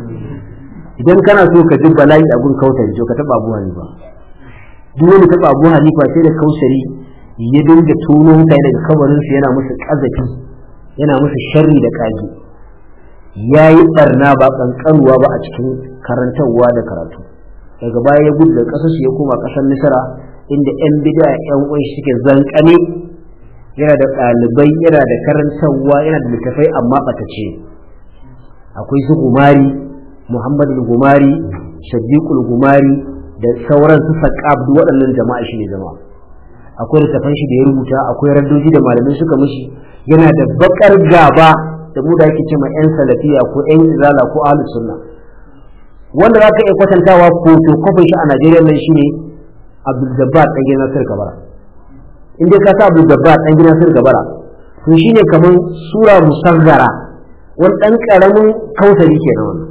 idan kana so ka ji bala'i a gun Kautsari to ka taba Abu Hanifa duk wani taba Abu Hanifa sai da Kautsari ya dinga tono mutane daga kabarin su yana musu kazafi yana musu sharri da kaji yayi barna ba kankanuwa ba a cikin karantarwa da karatu daga baya ya gudu da kasar shi ya koma kasar Misra inda yan bid'a yan uwan shi suke zankane yana da ɗalibai yana da karantarwa yana da littafai amma batace akwai su Gumari Muhammad al-Gumari Sadiqul Gumari da sauran su Saqab duk waɗannan jama'a shi ne jama'a akwai littafan shi da ya rubuta akwai raddoji da malamai suka mishi yana da bakar gaba da mu da ake cewa yan salafiya ko yan izala ko ahlus sunna wanda zaka iya kwatantawa foto kofin shi a Najeriya nan shine Abdul Jabbar dan gidan Nasir Kabara inda ka sa Abdul Jabbar dan gidan Nasir Kabara to shine kaman sura musazzara wani dan karamin kausari kenan wannan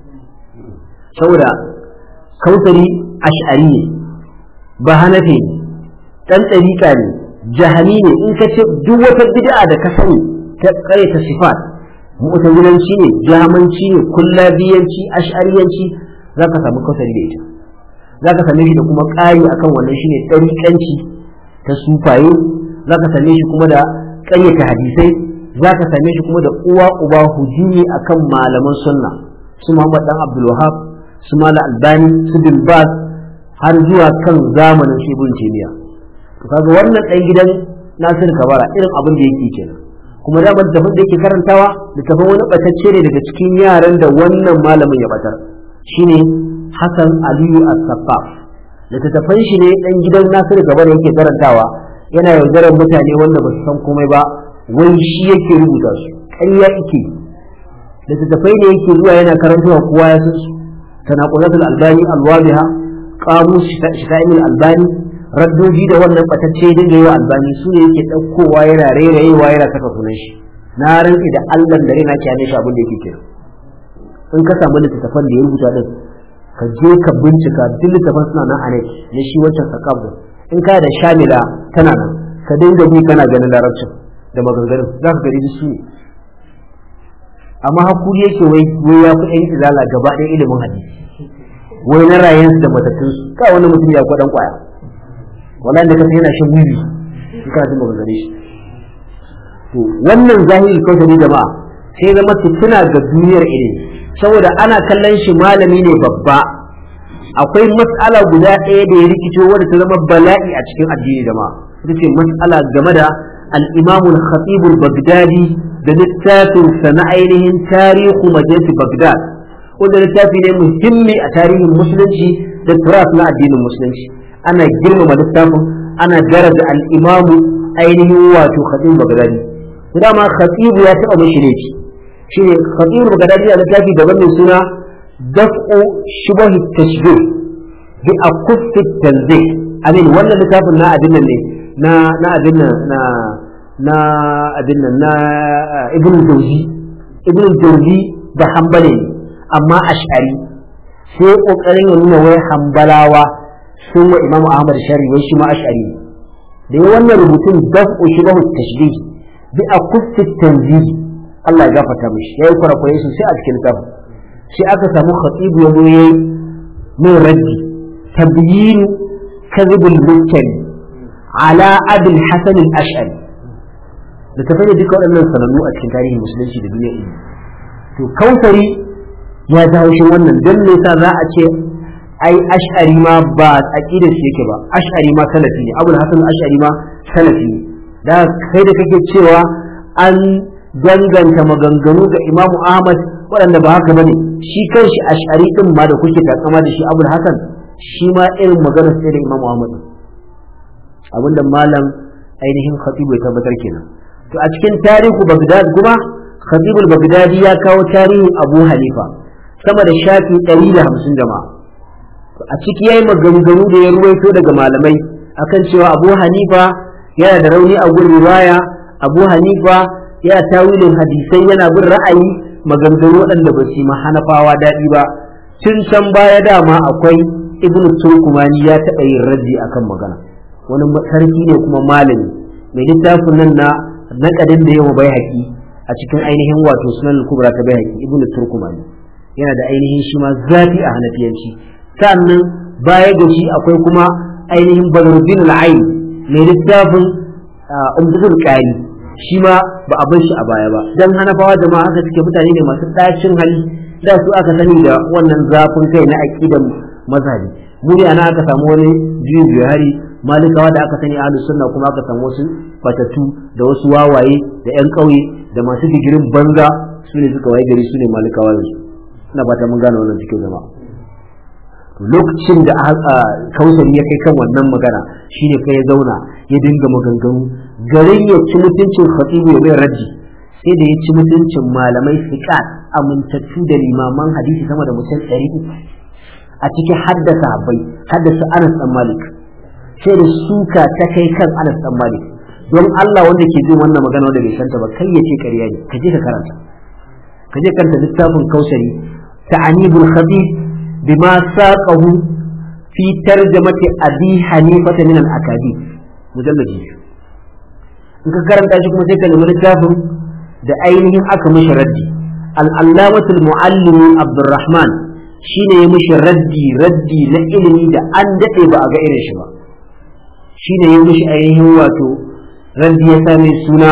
saboda kausari ash'ari ne ba hanafi ne dan tsarika ne jahami ne in ka ce duk wata bid'a da ka sani ta kare ta sifat mu'tazilanci ne jahamanci ne kullabiyanci ash'ariyanci zaka samu kausari da ita zaka same shi da kuma ƙari akan wannan shine tsarikanci ta sufaye zaka same shi kuma da ƙaryata hadisai zaka same shi kuma da uwa uba hujumi akan malaman sunna su Muhammad dan Abdul Wahhab su Mala Albani su Bin Baz har zuwa kan zamanin Ibn Taymiyyah to kaga wannan dan gidan Nasir Kabara irin abin da yake kenan kuma da ban da yake karantawa littafin wani batacce ne daga cikin yaran da wannan malamin ya batar shine Hassan Aliyu As-Saffaf littafin shi ne dan gidan Nasir Kabara yake karantawa yana yaudarar mutane wanda ba su san komai ba wai shi yake rubuta su ƙarya yake littafai ne yake zuwa yana karantawa kowa ya san su tanaqudatul albani alwabiha qamus shita'il albani raddoji da wannan batacce dinga yi wa albani su ne yake daukowa yana rairayewa yana saka sunan shi na rantsi da Allah da rena kiyane shi abin da yake kira in ka samu littafan da ya rubuta din ka je ka bincika duk littafan suna nan a ne na shi wancan sakab din in ka da shamila tana nan ka dinga bi kana ganin larabcin da maganganun za ka gari su ne amma hakuri yake wai wai ya fi ɗan izala gaba ɗaya ilimin hadisi wai na rayuwarsu da matattunsu ka wani mutum ya kwaɗan kwaya wallahi da kasa yana shan wiwi in kana jin maganganun shi to wannan zahiri kawai jama'a sai zama fitina ga duniyar ilimi saboda ana kallon shi malami ne babba akwai mas'ala guda ɗaya da ya rikice wadda ta zama bala'i a cikin addini jama'a ita ce mas'ala game da al-Imam al-Khatib al-Baghdadi da littafin sa na ainihin tarihu majalisi Baghdad wanda littafi ne muhimmi a tarihin musulunci da turas na addinin musulunci ana girmama littafin ana daraja al-Imam ainihin wato Khatib Baghdadi dama Khatib ya taɓa mishi ne shine Khatib Baghdadi a littafi daban mai suna daf'u shubahi tashbih bi akuffi tanzih amin wannan littafin na abin nan ne na na abin nan na na abin nan na ibn Jawzi ibn Jawzi da Hanbali amma ash'ari sai kokarin ya nuna wai Hanbalawa sun wa Imam Ahmad Shari wai shi ma ash'ari da wannan rubutun daf'u shubahi tashbih bi akuffi tanzih Allah ya gafarta mishi yayi kurakurai sosai a cikin littafin sai aka samu khatibu ya zo yayi min raddi tabyin kadhib al-muttali ala abul hasan al-ash'ari da tafai duka waɗannan sanannu a cikin tarihin musulunci da duniya ilimi to kausari ya jawo shi wannan dan ne sa za a ce ai ash'ari ma ba aqidar shi yake ba ash'ari ma salafi ne abul hasan al-ash'ari ma salafi ne da kai da kake cewa an danganta maganganu ga Imam Ahmad waɗanda ba haka bane shi kanshi ash'ari din ma da kuke takama da shi Abul Hasan shi ma irin magana sai da Imam Ahmad abinda malam ainihin Khatib ya tabbatar kenan to a cikin tarihu Baghdad kuma Khatib al-Baghdadi ya kawo tarihin Abu Hanifa sama da shafi ɗari da hamsin jama'a a ciki yayi maganganu da ya ruwaito daga malamai akan cewa Abu Hanifa yana da rauni a gurin riwaya Abu Hanifa ya tawilin hadisai yana bin ra'ayi maganganu waɗanda ba su ma Hanafawa daɗi ba tun can baya dama akwai Ibn Turkumani ya taɓa yin raddi akan magana wani sarki ne kuma malami mai littafin nan na naƙadin da yawa bai haƙi a cikin ainihin wato sunan kubra ta bai haƙi Ibn Turkumani yana da ainihin shi ma zafi a Hanafiyanci sannan baya ga shi akwai kuma ainihin Badruddin al-Ayn mai littafin Umdatul Qari shi ma ba a bar shi a baya ba dan Hanafawa jama'a haka suke mutane ne masu ɗacin hali da su aka sani da wannan zafin kai na aqidan mazhabi mu ne ana aka samu wani juyin bihari malikawa da aka sani ahlus sunna kuma aka samu wasu fatatu da wasu wawaye da yan ƙauye da masu digirin banza su ne suka waye gari su ne malikawa yanzu ina fata mun gane wannan cikin jama'a lokacin da Kausari ya kai kan wannan magana shine kai ya zauna ya dinga maganganu garin ya ci mutuncin khatibu ya mai raddi sai da ya ci mutuncin malamai fiqat amintattu da limaman hadisi sama da mutum ɗari uku a cikin haddasa sahabbai haddasa Anas dan Malik sai da suka ta kai kan Anas dan Malik don Allah wanda ke jin wannan magana wanda bai santa ba kai ya ce ƙarya ne ka je ka karanta ka je karanta littafin Kausari ta'anibul khatib bima saqahu fi tarjamati Abi Hanifa min al-akadib mujalladi in ka karanta shi kuma sai ka nemi littafin da ainihin aka mishi raddi al-allamatul muallim Abdurrahman shine ya mishi raddi raddi na ilimi da an dade ba a ga irin shi ba shine ya mishi ainihin wato raddi ya same suna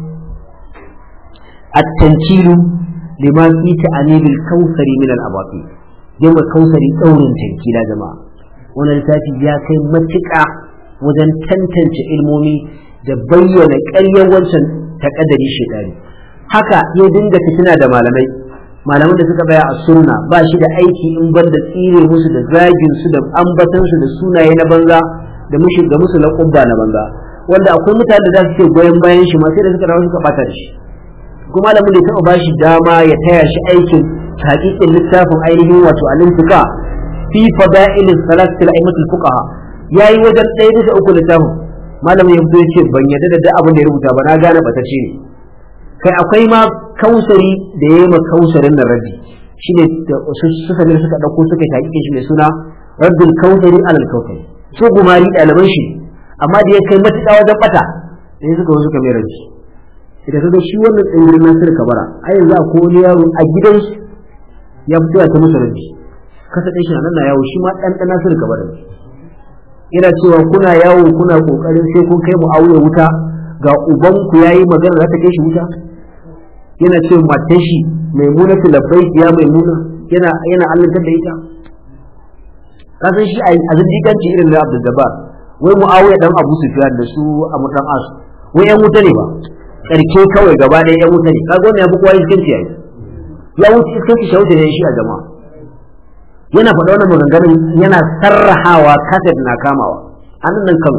at-tankilu lima fi ta'anibil Kausari min al-abati yamma Kausari daurin tankila jama'a wannan littafi ya kai matuƙa wajen tantance ilmomi da bayyana ƙaryar wancan takaddari shedari haka ya dinga fitina da malamai malaman da suka baya a sunna ba shi da aiki in bar da tsire musu da zagin su da ambatan su da sunaye na banza da mushi ga musu laqabba na banza wanda akwai mutane da za su ce goyen bayan shi ma sai da suka dawo suka bata da shi kuma malamin da ya taɓa bashi dama ya taya shi aikin haƙiƙin littafin ainihin wato al-intiqa fi fada'il salat al-a'immat al-fuqaha yayi wajen ɗaya bisa uku littafin malamin ya fito ya ce ban yarda da duk abin da ya rubuta ba na gane batacce ne kai akwai ma Kausari da yayi ma Kausarin nan raddi shine su sanin suka dauko suka yi haƙiƙin shi mai suna raddul Kausari al-Kausari su gumari ɗaliban shi amma da ya kai matuƙa wajen bata sai suka suka mai raddi idan kaga shi wannan tsingirin Nasir Kabara a yanzu a wani yaro a gidansu ya fito ya ta musu raddi kasa ɗan shi nan na yawo shi ma ɗan ɗan Nasir Kabara yana cewa kuna yawo kuna kokarin sai kun kai Muawiya wuta ga uban ku yayi magana za ta kai shi wuta yana cewa matan shi Maimuna labbai ya Maimuna yana yana allantar da ita kasan shi a zindiganci irin da Abdul Jabbar wai Muawiya dan Abu Sufyan da su Amr dan As wai yan wuta ne ba karke kawai gaba ɗaya yan wuta ne kaga wannan ya fi kowa iskanci yayi ya wuce iskanci shauta ne shi a jama'a yana faɗa wannan maganganun yana sarrahawa kaset na kamawa an nan kan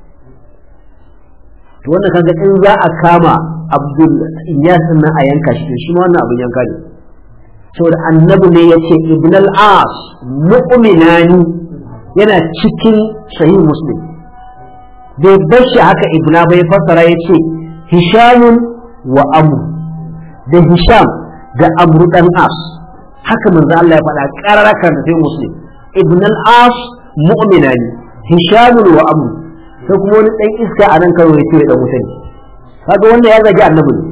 to wannan kaga in za a kama Abdul Iyas nan a yanka shi shi ma wannan abin yanka ne saboda annabi ne yace Ibn al-As mu'minani yana cikin sahih Muslim bai bashi haka ibna bai fassara yace Hisham wa Amr da Hisham da Amr dan As haka manzo Allah ya faɗa qararakan da sai Muslim Ibn al-As mu'minani Hisham wa Amr sai kuma wani dan iska anan kawai yace da mutane kaga wannan ya zagi annabi ne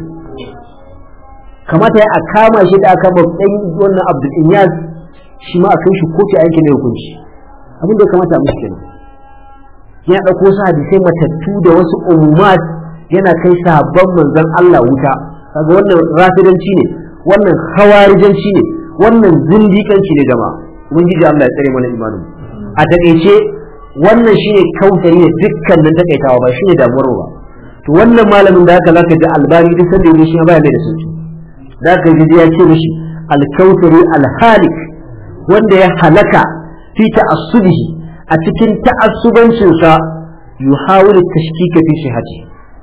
kamata ya kama shi da aka ba dan wannan Abdul Iyas shi ma akan shi kotu a yanke ne hukunci abin da kamata a mushi ya dauko su hadisai matattu da wasu umumat yana kai sahabban manzon Allah wuta kaga wannan rafidanci ne wannan khawarijanci ne wannan zindiƙanci ne jama'a ubangiji Allah ya tsare mana imanin a takeice wannan shine Kausari ne dukkanin takaitawa ba shine damuwar ba to wannan malamin da haka zaka ji Albani duk sanda yake shi ba ya da sauki zaka ji ya ce mishi al-Kausari al-Halik wanda ya halaka fi ta'assubihi a cikin ta'assubancin sa yuhawilu tashkika fi sihhati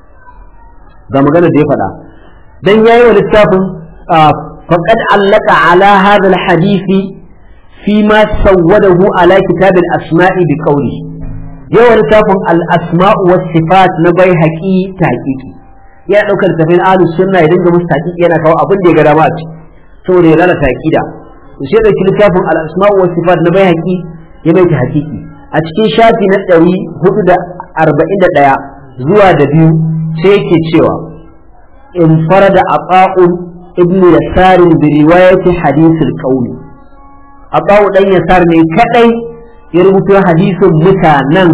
ga magana da ya faɗa dan yayi wa littafin faqad allaka ala hadha al-hadisi فيما سوده على كتاب الأسماء بقوله يوم لتافن الأسماء والصفات نبي حقي تحقيقي يا دوك التفين آل السنة يدنج مستحقيق ينا كو أبن دي قدامات سوري لا تحقيدا وشيء دوك لتافن الأسماء والصفات نبي حقي يمي تحقيقي أتكي شاتي نتري هدود أربعين دقايا زوا دبيو سيكي تشيوا انفرد عطاء ابن يسار برواية حديث القول Abawu dan Yasar ne kadai ya rubuta hadisin mutanen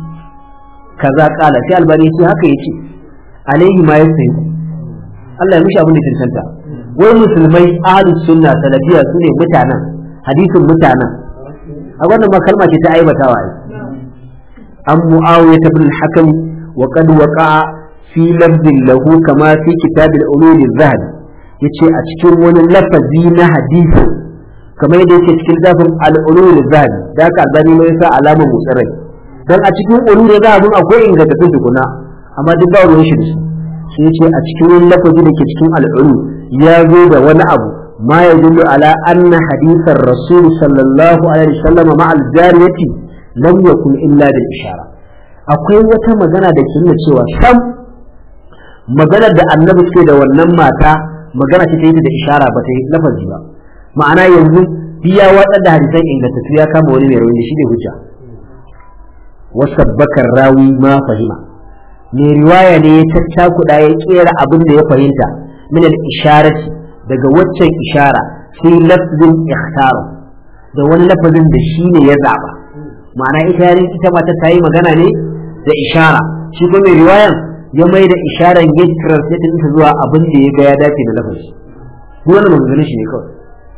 kaza kala sai Albani ce haka yace alaihi ma yasai Allah ya mishi abin da tantanta wai musulmai ahlus sunna salafiya sune mutanen hadisin mutanen a wannan ma kalma ce ta aibatawa ai an Muawiya ibn al-Hakam wa qad waqa'a fi lafzin lahu kama fi kitab al-ulul az-zahabi yace a cikin wani lafazi na hadisi kamar yadda yake cikin zafin al-ulul zahabi da haka albani mai sa alamar mutsarai dan a cikin ulul zahabin akwai ingantattun tukuna amma duk ba ruwan shi sai yace a cikin lafazi da ke cikin al-ulul ya zo da wani abu ma yadullu ala anna hadithar rasul sallallahu alaihi wasallam ma al-jariyati lam yakun illa bil ishara akwai wata magana da ke nuna cewa sam maganar da annabi ke da wannan mata magana ce ta yi da ishara ba ta yi lafazi ba ma'ana yanzu biya watsar da hadisan ingantattu ya kama wani mai rauni shi ne hujja wasabbakar rawi ma fahima mai riwaya ne ya caccakuɗa ya kera abin da ya fahimta min al-isharati daga waccan ishara sai lafzin ikhtara da wani lafazin da shi ne ya zaba ma'ana ita yarin ita mata ta yi magana ne da ishara shi kuma mai riwayan ya mai da isharan ya translate ta zuwa abin da ya ga ya dace da lafazi wannan maganganun shi ne kawai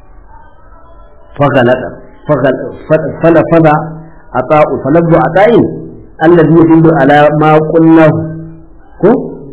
فغلط فلفظ عطاء فلفظ عطاء الذي يدل على ما قلناه ko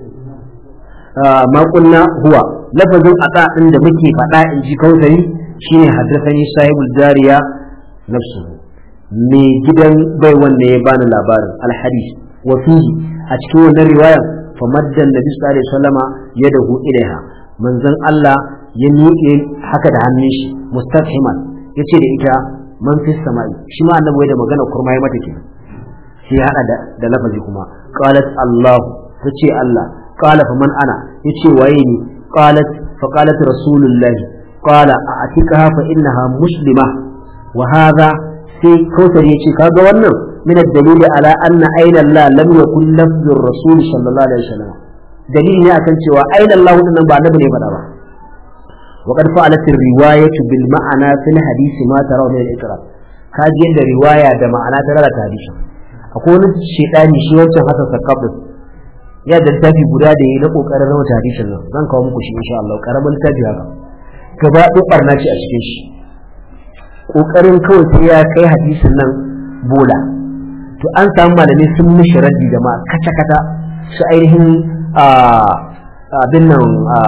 ma kunna huwa lafazin ata din da muke faɗa in ji kausari shine haddathani sahibul jariya nafsu me gidan bai wanda ya bani labarin alhadith wa fihi a cikin wannan riwaya fa maddan nabi sallallahu alaihi wasallama yadahu ilaiha manzon Allah ya miƙe haka da hannun shi mustafhiman yace da ita man fi samai shi ma annabi da magana kurma ya mata kenan sai ya hada da lafazi kuma qalat Allah tace Allah qala fa man ana yace waye ni qalat fa qalat rasulullah qala a'tikaha fa innaha muslima wa hadha sai kautar yace kaga wannan min ad-dalil ala anna ayna Allah lam yakun lafzur rasul sallallahu alaihi wasallam dalili ne akan cewa ayna Allah din ba annabi ne fada ba وقد فعلت الرواية بالمعنى في الحديث ما ترى من الإقرار كاجين ده رواية ده معنى ترى لا تحديث أقول الشيطان شيئا حتى تقبل يا ده تافي بدادي لقو كرر ما تحديث الله نان كوم كشي إن شاء الله كرم التافي هذا كبا دقرنا شيء أشكيش وكرم كوي تيا كي حديث الله بولا to an samu malamai sun mishi raddi jama'a kata kata su ainihin abin nan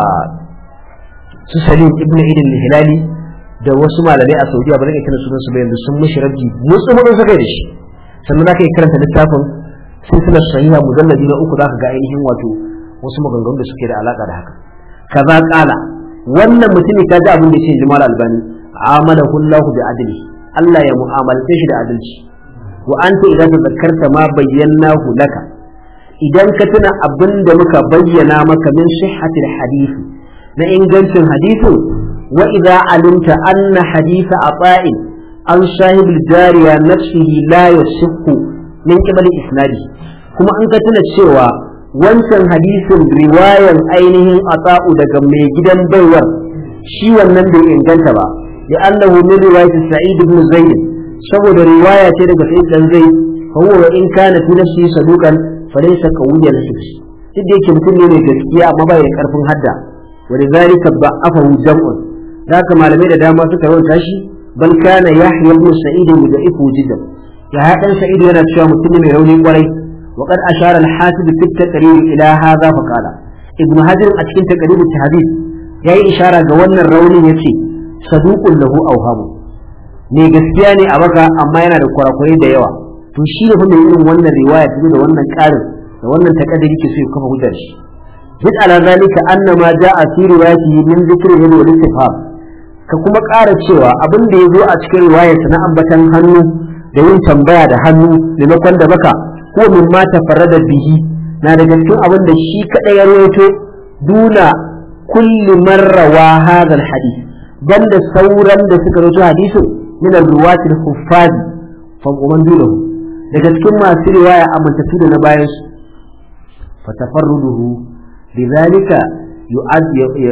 su Salim ibn Eid al-Hilali da wasu malamai a Saudiya ba zan kira sunan su ba yanzu sun mishi raddi musu mun saka da shi sannan zaka yi karanta littafin silsilar sahiha mujalladi na uku zaka ga ainihin wato wasu maganganun da suke da alaka da haka kaza kala wannan mutumi ka ji abin da yake Jamal Albani amalahu Allahu bi adli Allah ya mu'amalce shi da adalci wa anta idan tazakkarta ma bayyanahu laka idan ka tuna abin da muka bayyana maka min sihhatil hadisi na ingancin hadisin wa idza alimta anna haditha ata'in an sahib al-jariya nafsihi la yasihhu min qibali isnadi kuma an ka tuna cewa wancan hadisin riwayan ainihin ata'u daga mai gidan baiwar shi wannan bai inganta ba ya annahu min riwayat sa'id ibn zaid saboda riwaya ce daga sa'id dan zaid fa huwa in kana fi nafsi saduqan fa laysa qawiyan hifz duk da yake mutum ne mai gaskiya amma bai da karfin hadda ولذلك ضعفه جمع ذاك ما لم يدع ما سكر تاشي بل كان يحيى بن سعيد يضعفه جدا يا هذا سعيد yana cewa mutum mai rauni kwarai وقد أشار الحاسب في التقرير إلى هذا فقال ابن حجر a cikin تقريب التحديث yayi ishara ga wannan raunin yace saduqun lahu awhamu ne gaskiya ne a baka amma yana da kurakurai da yawa to shi ne kuma irin wannan riwaya da wannan karin da wannan takaddari ke so ya kafa hujjar shi duk ala zalika annama jaa fi riwayatihi min dhikri wal istifham ka kuma ƙara cewa abin da yazo a cikin riwayarsa na ambatan hannu da yin tambaya da hannu maimakon da baka ko min ma tafarrada bihi na daga cikin abin da shi kadai ya rawaito duna kulli marra wa hadha al hadith banda sauran da suka rawaito hadisin min al ruwatil huffaz fa umman dulahu daga cikin masu riwaya amintattu da na bayan su fa tafarruduhu لذلك يعد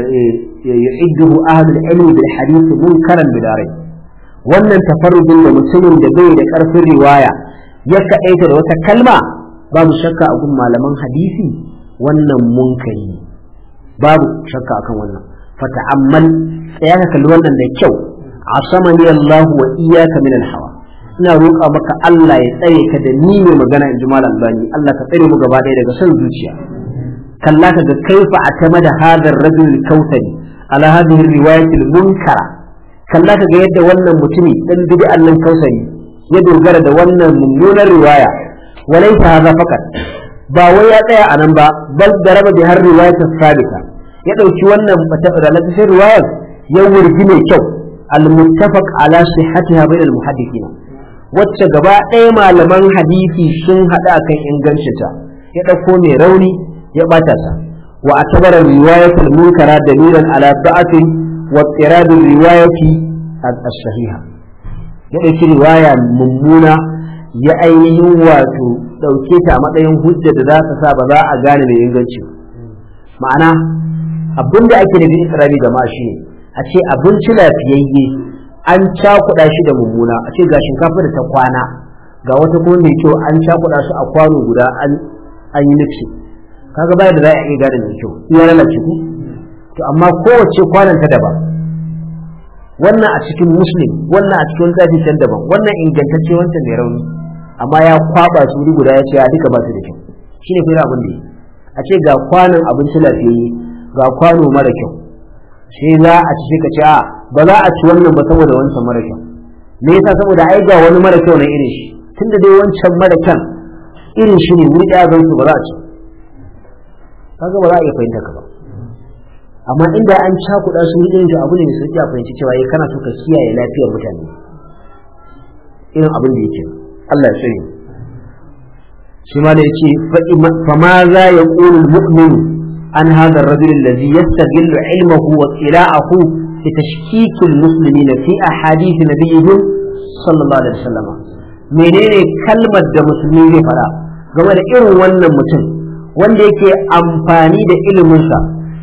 يعده أهل العلم بالحديث منكرا بدارين wannan tafarrudin da mutumin da bai da karfin riwaya ya kaɗaita da wata kalma babu shakka a gun malaman hadisi wannan munkari babu shakka akan wannan fata'ammal tsaya ka kalli wannan da kyau asamani Allah wa iyyaka min al-hawa ina roƙa maka Allah ya tsare ka da ni mai magana in ji malam Albani Allah ka tsare mu gaba ɗaya daga son zuciya kalla ka ga kaifa atamada hadar rajul al-kautsari ala hadhihi riwayat al-munkara kalla ka ga yadda wannan mutumi dan bid'an nan kausari ya dogara da wannan mummunar riwaya walaysa hadha faqat ba wai ya tsaya anan ba bal daraba bi har riwayat sabita ya dauki wannan fatawar riwayar ya wurgi mai kyau al-muttafaq ala sihhatiha bain al-muhaddithin wacce gaba ɗaya malaman hadisi sun hada kan ingancinta ya dauko mai rauni ya bata ta wa atabara riwayat al-munkara dalilan ala da'atin wa tirad riwayati as-sahiha ya dauki riwaya mummuna ya ainihin wato dauke ta a matsayin hujja da za ta sa ba za a gane mai inganci ma'ana abinda ake da ikrabi jama'a shine a ce abinci lafiyayye an cakuɗa shi da mummuna a ce ga shinkafa da ta kwana ga wata kuma mai kyau an cakuɗa su a kwano guda an an yi mixi kaga bai da za a iya gane mai kyau in ya lalace ku to amma kowace kwanan ta daban wannan a cikin muslim wannan a cikin zafi can daban wannan ingantacce wancan mai rauni amma ya kwaba su wuri guda ya ce ya duka ba su da kyau shine fira abin da a ce ga kwanan abinci lafiyayye ga kwano mara kyau sai za a ci ka ce a ba za a ci wannan ba saboda wancan mara kyau me yasa saboda ai ga wani mara kyau na irin shi tunda dai wancan mara kyan irin shi ne wuri daya gansu ba za a ci kaga ba za a iya fahimta ka ba amma inda an cakuɗa su wuri irin abu ne mai sauki a fahimci cewa yayi kana so ka kiyaye lafiyar mutane irin abin da yake Allah ya sani shi ma da yake fa ma za ya qulu al-mu'min عن هذا الرجل الذي يستغل علمه واطلاعه لتشكيك المسلمين في أحاديث نبيهم صلى الله عليه وسلم menene kalmar da musulmi zai fara game da irin wannan mutum wanda yake amfani da iliminsa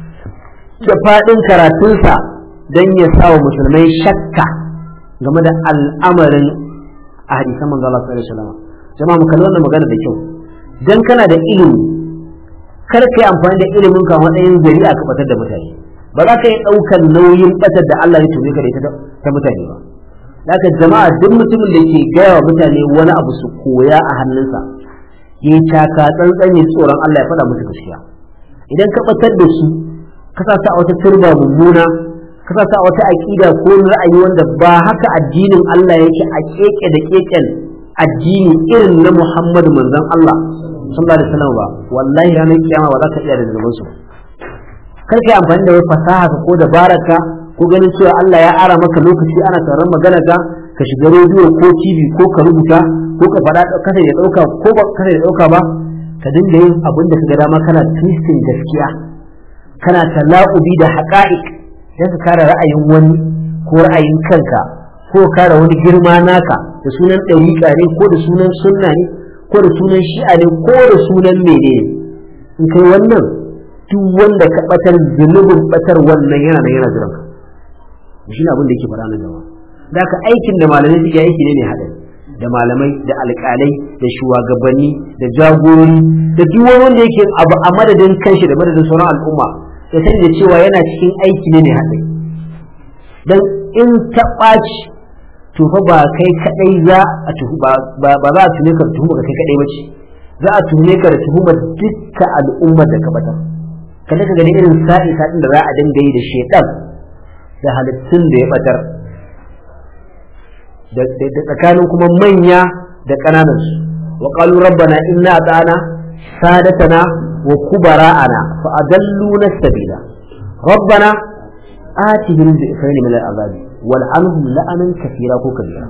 da faɗin karatunsa don ya sa wa musulmai shakka game da al'amarin a hadisan manzo Allah sallallahu alaihi wasallam jama'a mu kalli wannan magana da kyau dan kana da ilimi kar ka yi amfani da ilimin ka matsayin zari'a ka batar da mutane ba za ka yi ɗaukar nauyin batar da Allah ya tome ka da ita ta mutane ba haka jama'a duk mutumin da ke gaya wa mutane wani abu su koya a hannunsa ya yi taka tsantsan ya tsoron Allah ya faɗa musu gaskiya idan ka batar da su ka sa a wata turba mummuna ka sa a wata aƙida ko ra'ayi wanda ba haka addinin Allah yake a keke da keken addini irin na Muhammadu manzon Allah sallallahu alaihi wasallam ba wallahi ranar kiyama ba za ka iya da zunuban su kar kai amfani da wai fasaha ka ko dabaraka ko ganin cewa Allah ya ara maka lokaci ana taron magana ka ka shiga rediyo ko T V ko ka rubuta ko ka faɗa kasa ya dauka ko ba kasa ya dauka ba ka dinga yin abin da kaga dama kana twisting gaskiya kana tala'ubi da haqa'iq sai ka kare ra'ayin wani ko ra'ayin kanka ko kare wani girma naka da sunan dariƙa ne ko da sunan sunna ne ko da sunan shi'a ne ko da sunan menene in kai wannan duk wanda ka batar zunubin batar wannan yana nan yana jiran ka shi ne abin da yake fara na gaba da ka aikin da malamai suke aiki ne mai haɗari da malamai da alƙalai da shugabanni da jagorori da duk wani wanda yake abu a madadin kanshi da madadin sauran al'umma ya sani da cewa yana cikin aiki ne mai haɗari dan in ta ɓaci to fa ba kai kadai za a tuhu ba ba za a tuhume ka tuhuma kai kadai bace za a tuhume ka da tuhumar dukkan al'ummar da ka batar kada ka gani irin sa'i sa'in da za a dinga yi da shedan da halittun da ya batar da tsakanin kuma manya da kananan su wa qalu rabbana inna ata'ana sadatana wa kubara'ana fa adalluna sabila rabbana atihim bi ifrani min al'azabi wal'anhum la'anan kathira ko kabira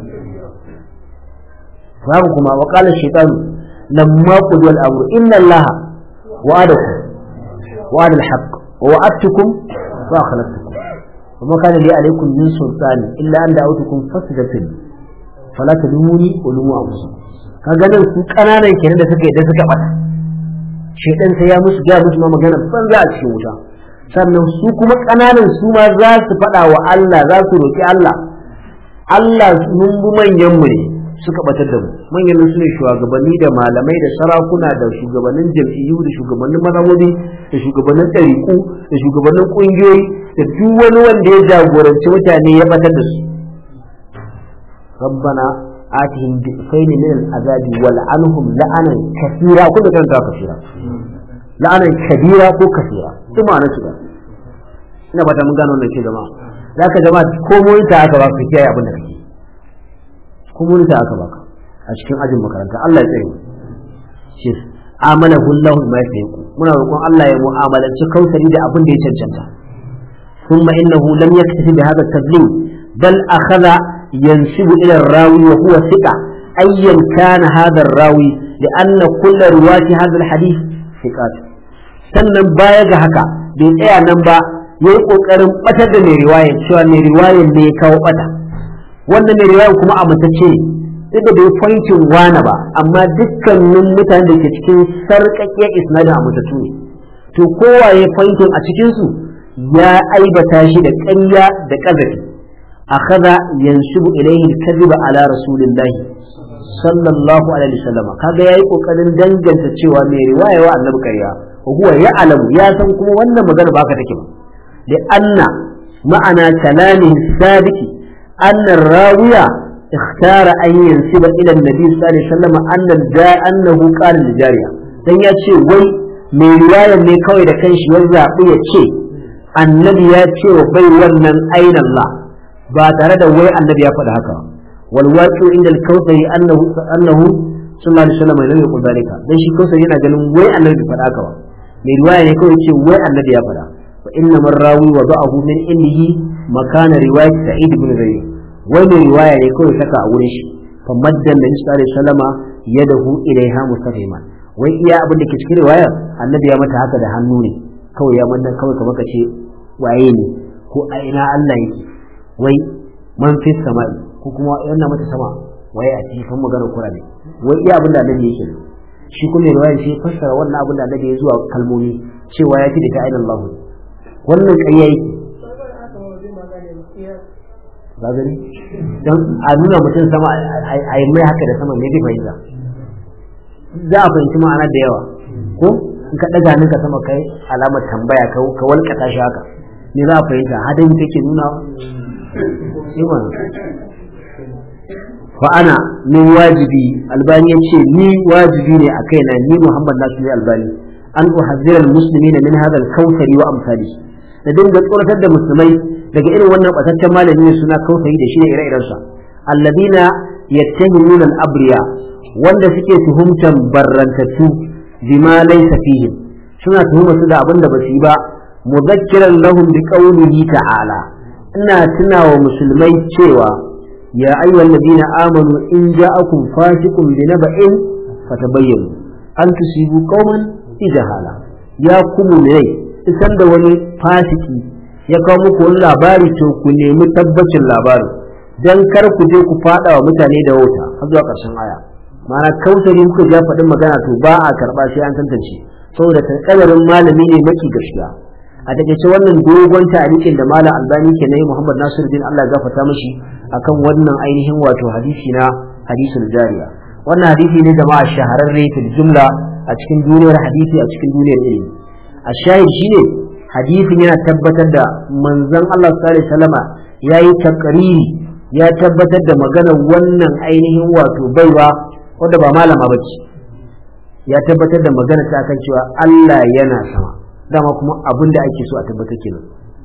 babu kuma wa qala shaytanu lamma qudiya al-amru inna allaha wa'adakum wa'ada al-haqq wa wa'adtukum wa akhlaftukum wa ma kana li alaykum min sultani illa an da'awtukum fastajabtum fala tadumuni ulumu anfusikum kaga nan su kananan kenan da suka yadda suka bata shaytan sai ya musu ga musu ma magana banza a cikin wuta sannan su kuma ƙananan su ma za su faɗa wa Allah za su roƙi Allah Allah mun bi manyan mu ne suka batar da mu manyan su ne shugabanni da malamai da sarakuna da shugabannin jam'iyyu da shugabannin mazhabobi da shugabannin ɗariƙu da shugabannin ƙungiyoyi da duk wani wanda ya jagoranci mutane ya batar da su rabbana atihim bi'faini min al'azabi wal'anhum la'anan kathira kullu kan ta kathira la'anan kabira ko kathira duk ma'ana su da ina fata mun gano wannan ke jama'a zaka jama'a ko monita aka baka ka kiyaye abin da kake ko monita aka baka a cikin ajin makaranta Allah ya tsare mu shi amalahu Allah ma yafiku muna roƙon Allah ya mu'amalanci kausari da abin da ya cancanta kuma innahu lam yaktafi bi hadha at-tadlim bal akhadha yansibu ila ar-rawi wa huwa thiqa ayyan kana hadha ar-rawi li'anna kull riwayati hadha al-hadith thiqat sannan baya ga haka bai tsaya nan ba yayi kokarin batar da mai riwayar cewa mai riwayar ne ya kawo bata wannan mai riwayar kuma amintacce ne duk da bai pointin wani ba amma dukkanin mutanen da ke cikin sarƙaƙƙiyar isnadin amintattu ne to kowa ya pointin a cikin su ya aibata shi da ƙarya da ƙazafi akhadha yansubu ilayhi al-kadhiba ala rasulillahi sallallahu alaihi wasallam kaga yayi kokarin danganta cewa mai riwaya wa annabi ƙarya huwa ya'lamu ya san kuma wannan magana ba ka take ba li anna ma'ana kalamihi sabiki anna rawiya اختار أن ينسب إلى النبي صلى الله عليه وسلم أن الجاء أنه قال للجارية dan ya ce wai mai riwayar ne kawai da kanshi ya zaɓi ya ce annabi ya ce wa bai wannan aina Allah ba tare da wai annabi ya faɗi haka wal waqi inda al-kautsari annahu annahu sallallahu alaihi wasallam ya yaqul dalika dan shi kautsari yana ganin wai annabi bai faɗa haka ba mai riwaya ne kawai ce wai annabi ya faɗa fa inna man rawi wada'ahu min ilmihi makana riwayat sa'id ibn zayd wai mai riwaya ne kawai saka a wurin shi fa maddan nabi sallallahu alaihi wasallama yadahu ilaiha mustaqiman wai iya abin da ke cikin riwaya annabi ya mata haka da hannu ne kawai ya mandan kawai kamar ka ce waye ne ko a ina Allah yake wai man fi sama'i ko kuma yana mata sama waye a cikin maganar Qur'ani wai iya abin da annabi yake shi kuma riwaya shi fassara wannan abin da annabi ya zuwa kalmomi cewa ya fi da ta aina Allah wannan ƙarya yake gani don a nuna mutum sama a yi mai haka da sama ne zai fahimta za a fahimci ma'ana da yawa ko in ka ɗaga ninka sama kai alamar tambaya ka walƙata shi haka ne za a fahimta hadin take nuna iman fa ana min wajibi albani ya ce ni wajibi ne a kaina ni muhammad nasu albani an uhazzira almuslimina min hadha al-kawthari wa amsali da dinga tsoratar da musulmai daga irin wannan bataccen malami ne suna kausayi da shi ne ire-iren sa alladina yattahimuna al-abriya wanda suke tuhumtan barrantatu bima laysa fihi suna tuhuma su da abin da basu yi ba mudhakkiran lahum bi qawlihi ta'ala ina tunawa musulmai cewa ya ayyuhal ladina amanu in ja'akum fasiqun binaba'in fatabayyanu an tusibu qauman bijahala ya kuma ne isan da wani fasiki ya kawo muku wani labari to ku nemi tabbacin labarin dan kar ku je ku fada wa mutane da wauta har zuwa ƙarshen aya ma'ana kausari muka ja faɗin magana to ba a karɓa sai an tantance saboda kadarin malami ne maki gaskiya a takeice wannan dogon tarihin da malam albani ke nayi Muhammad Nasiruddin Allah ya gafarta mishi akan wannan ainihin wato hadisi na hadisul jariya wannan hadisi ne jama'a shahararre fil jumla a cikin duniyar hadisi a cikin duniyar ilimi a shahid shine hadisin yana tabbatar da manzon Allah sallallahu alaihi wasallama yayi takriri ya tabbatar da maganar wannan ainihin wato baiwa wanda ba malama bace ya tabbatar da magana ta kan cewa Allah yana sama dama kuma abinda ake so a tabbatar kenan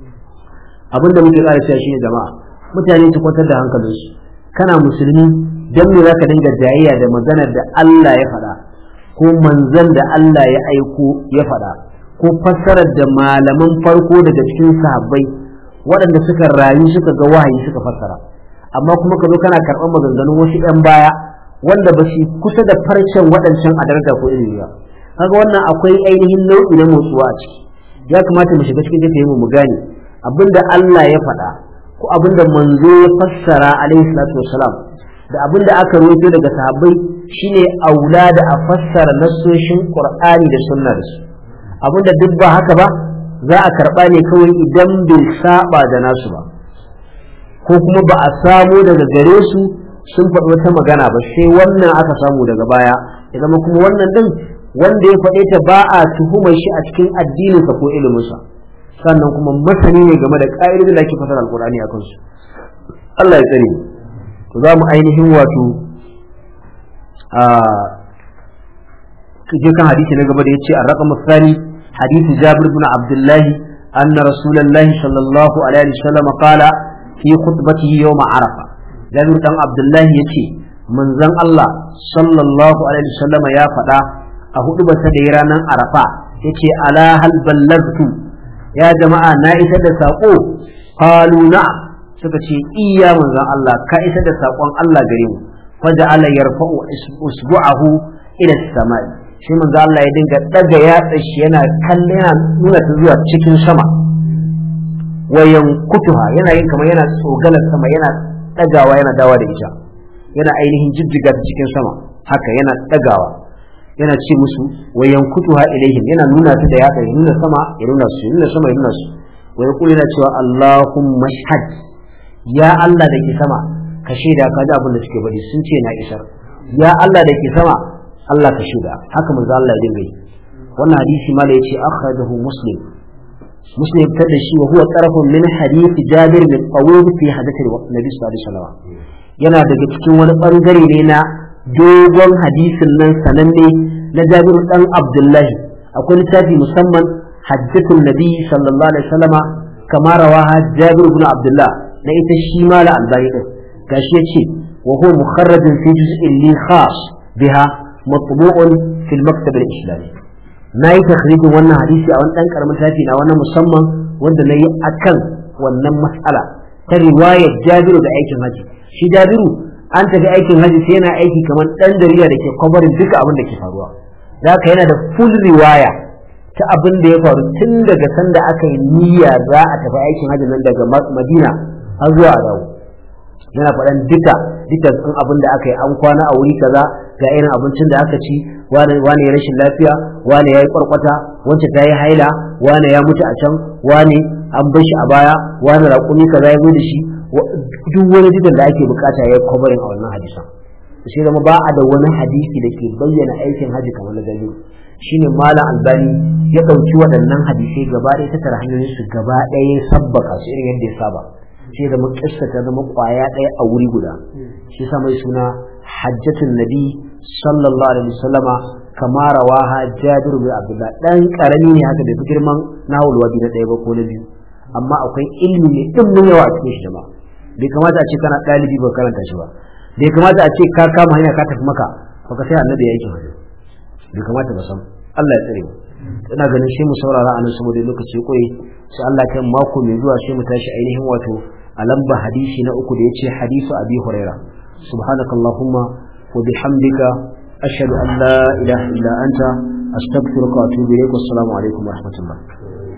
abinda muke ƙara cewa shine jama'a mutane su kwantar da hankalinsu kana musulmi dan me zaka dinga jayayya da maganar da Allah ya faɗa ko manzon da Allah ya aiko ya faɗa ko fassarar da malaman farko daga cikin sahabbai waɗanda suka rayu suka ga wahayi suka fassara amma kuma ka zo kana karɓar maganganun wasu ƴan baya wanda ba su kusa da farcen waɗancan a daraja ko ilimi ba kaga wannan akwai ainihin nau'i na motsuwa a ciki ya kamata mu shiga cikin tafiye mu gane abinda Allah ya faɗa ko abinda manzo ya fassara alaihi salatu wassalam da abinda aka rawaito daga sahabbai shine aula da a fassara nassoshin Qur'ani da sunna da su abinda duk ba haka ba za a karba ne kawai idan bai saba da nasu ba ko kuma ba a samu daga gare su sun faɗi wata magana ba sai wannan aka samu daga baya ya zama kuma wannan din wanda ya faɗe ta ba a tuhumar shi a cikin addininsa ko iliminsa sannan kuma masani ne game da ƙa'idodin da ake fasara alƙur'ani a kansu Allah ya tsare to za mu ainihin wato a je kan hadisi na gaba da yace ar-raqam ath-thani hadisi Jabir ibn Abdullah anna rasulullahi sallallahu alaihi wasallam qala fi khutbatihi yawm arafa Jabir dan Abdullahi yace manzon Allah sallallahu alaihi wasallam ya faɗa a hudubarsa da ranar arafa yace ala hal ballagtu ya jama'a na isar da sako qalu na'am suka ce iya manzon Allah ka isar da sakon Allah gare mu faja'ala yarfa'u usbu'ahu ila as-sama'i shi manzon Allah ya dinga daga yatsa shi yana kalle yana nuna ta zuwa cikin sama wayan kutuha yana yin kamar yana tsogalar sama yana dagawa yana dawa da ita yana ainihin jijjiga ta cikin sama haka yana dagawa yana ce musu wayan kutuha ilaihim yana nuna ta da yatsa ya nuna sama ya nuna su ya nuna sama ya nuna su wai kullu yana cewa Allahumma shahad ya Allah da ke sama ka shaida ka ji abin da suke bari sun ce na isar ya Allah da ke sama Allah ka shaida haka manzo Allah ya dinga yi wannan hadisi mala yace akhrajahu muslim muslim ta da shi wa huwa tarafun min hadith Jabir bin Qawwam fi hadath Nabi sallallahu alaihi wasallam yana daga cikin wani bangare ne na dogon hadisin nan sananne na Jabir dan Abdullahi akwai littafi musamman haddathun Nabi sallallahu alaihi wasallam kama rawaha Jabir ibn Abdullah na ita shi mala albani din gashi yace wa huwa mukharrajun fi juz'in li khas biha matbu'un fi al-maktab al-islami nayi takhrijin wannan hadisi a wani dan karamin tafi na wannan musamman wanda nayi akan wannan mas'ala ta riwayar Jabiru da aikin haji shi Jabiru an tafi aikin haji sai yana aiki kamar dan dariya da ke covering duka abin da ke faruwa zaka yana da full riwaya ta abin da ya faru tun daga sanda aka yi niyya za a tafi aikin haji nan daga Madina har zuwa a dawo yana faɗan duka duka sun abin da aka yi an kwana a wuri kaza ga irin abincin da aka ci wane ya rashin lafiya wane ya yi kwarkwata wacce ta yi haila wane ya mutu a can wane an bar shi a baya wane raƙumi kaza ya zo da shi duk wani dukan da ake bukata ya yi covering a wannan hadisan sai zama ba a da wani hadisi da ke bayyana aikin haji kamar na Jabiru shine malam Albani ya ɗauki waɗannan hadisai gaba ɗaya ta tara hanyoyin su gaba ɗaya sabbaka su irin yadda ya saba sai da kissa ta zama kwaya ɗaya a wuri guda shi sa mai suna hajjatun nabi sallallahu alaihi wasallama kama rawaha Jabir bin Abdullah dan karami ne haka da fi girman nahul wadi na ɗaya ba ko na biyu amma akwai ilmi ne din mun yawa a cikin shi jama'a bai kamata a ce kana ɗalibi ba karanta shi ba bai kamata a ce ka kama hanya ka tafi maka baka sai annabi ya yi hajji bai kamata ba san Allah ya tsare mu ina ganin sai mu saurara anan saboda lokaci koyi sai Allah kan mako mai zuwa sai mu tashi ainihin wato a lamba hadisi na uku da yace hadisu Abi Huraira subhanakallahumma wa bihamdika ashhadu an la ilaha illa anta astaghfiruka wa atubu ilaik. Assalamu alaikum wa rahmatullah.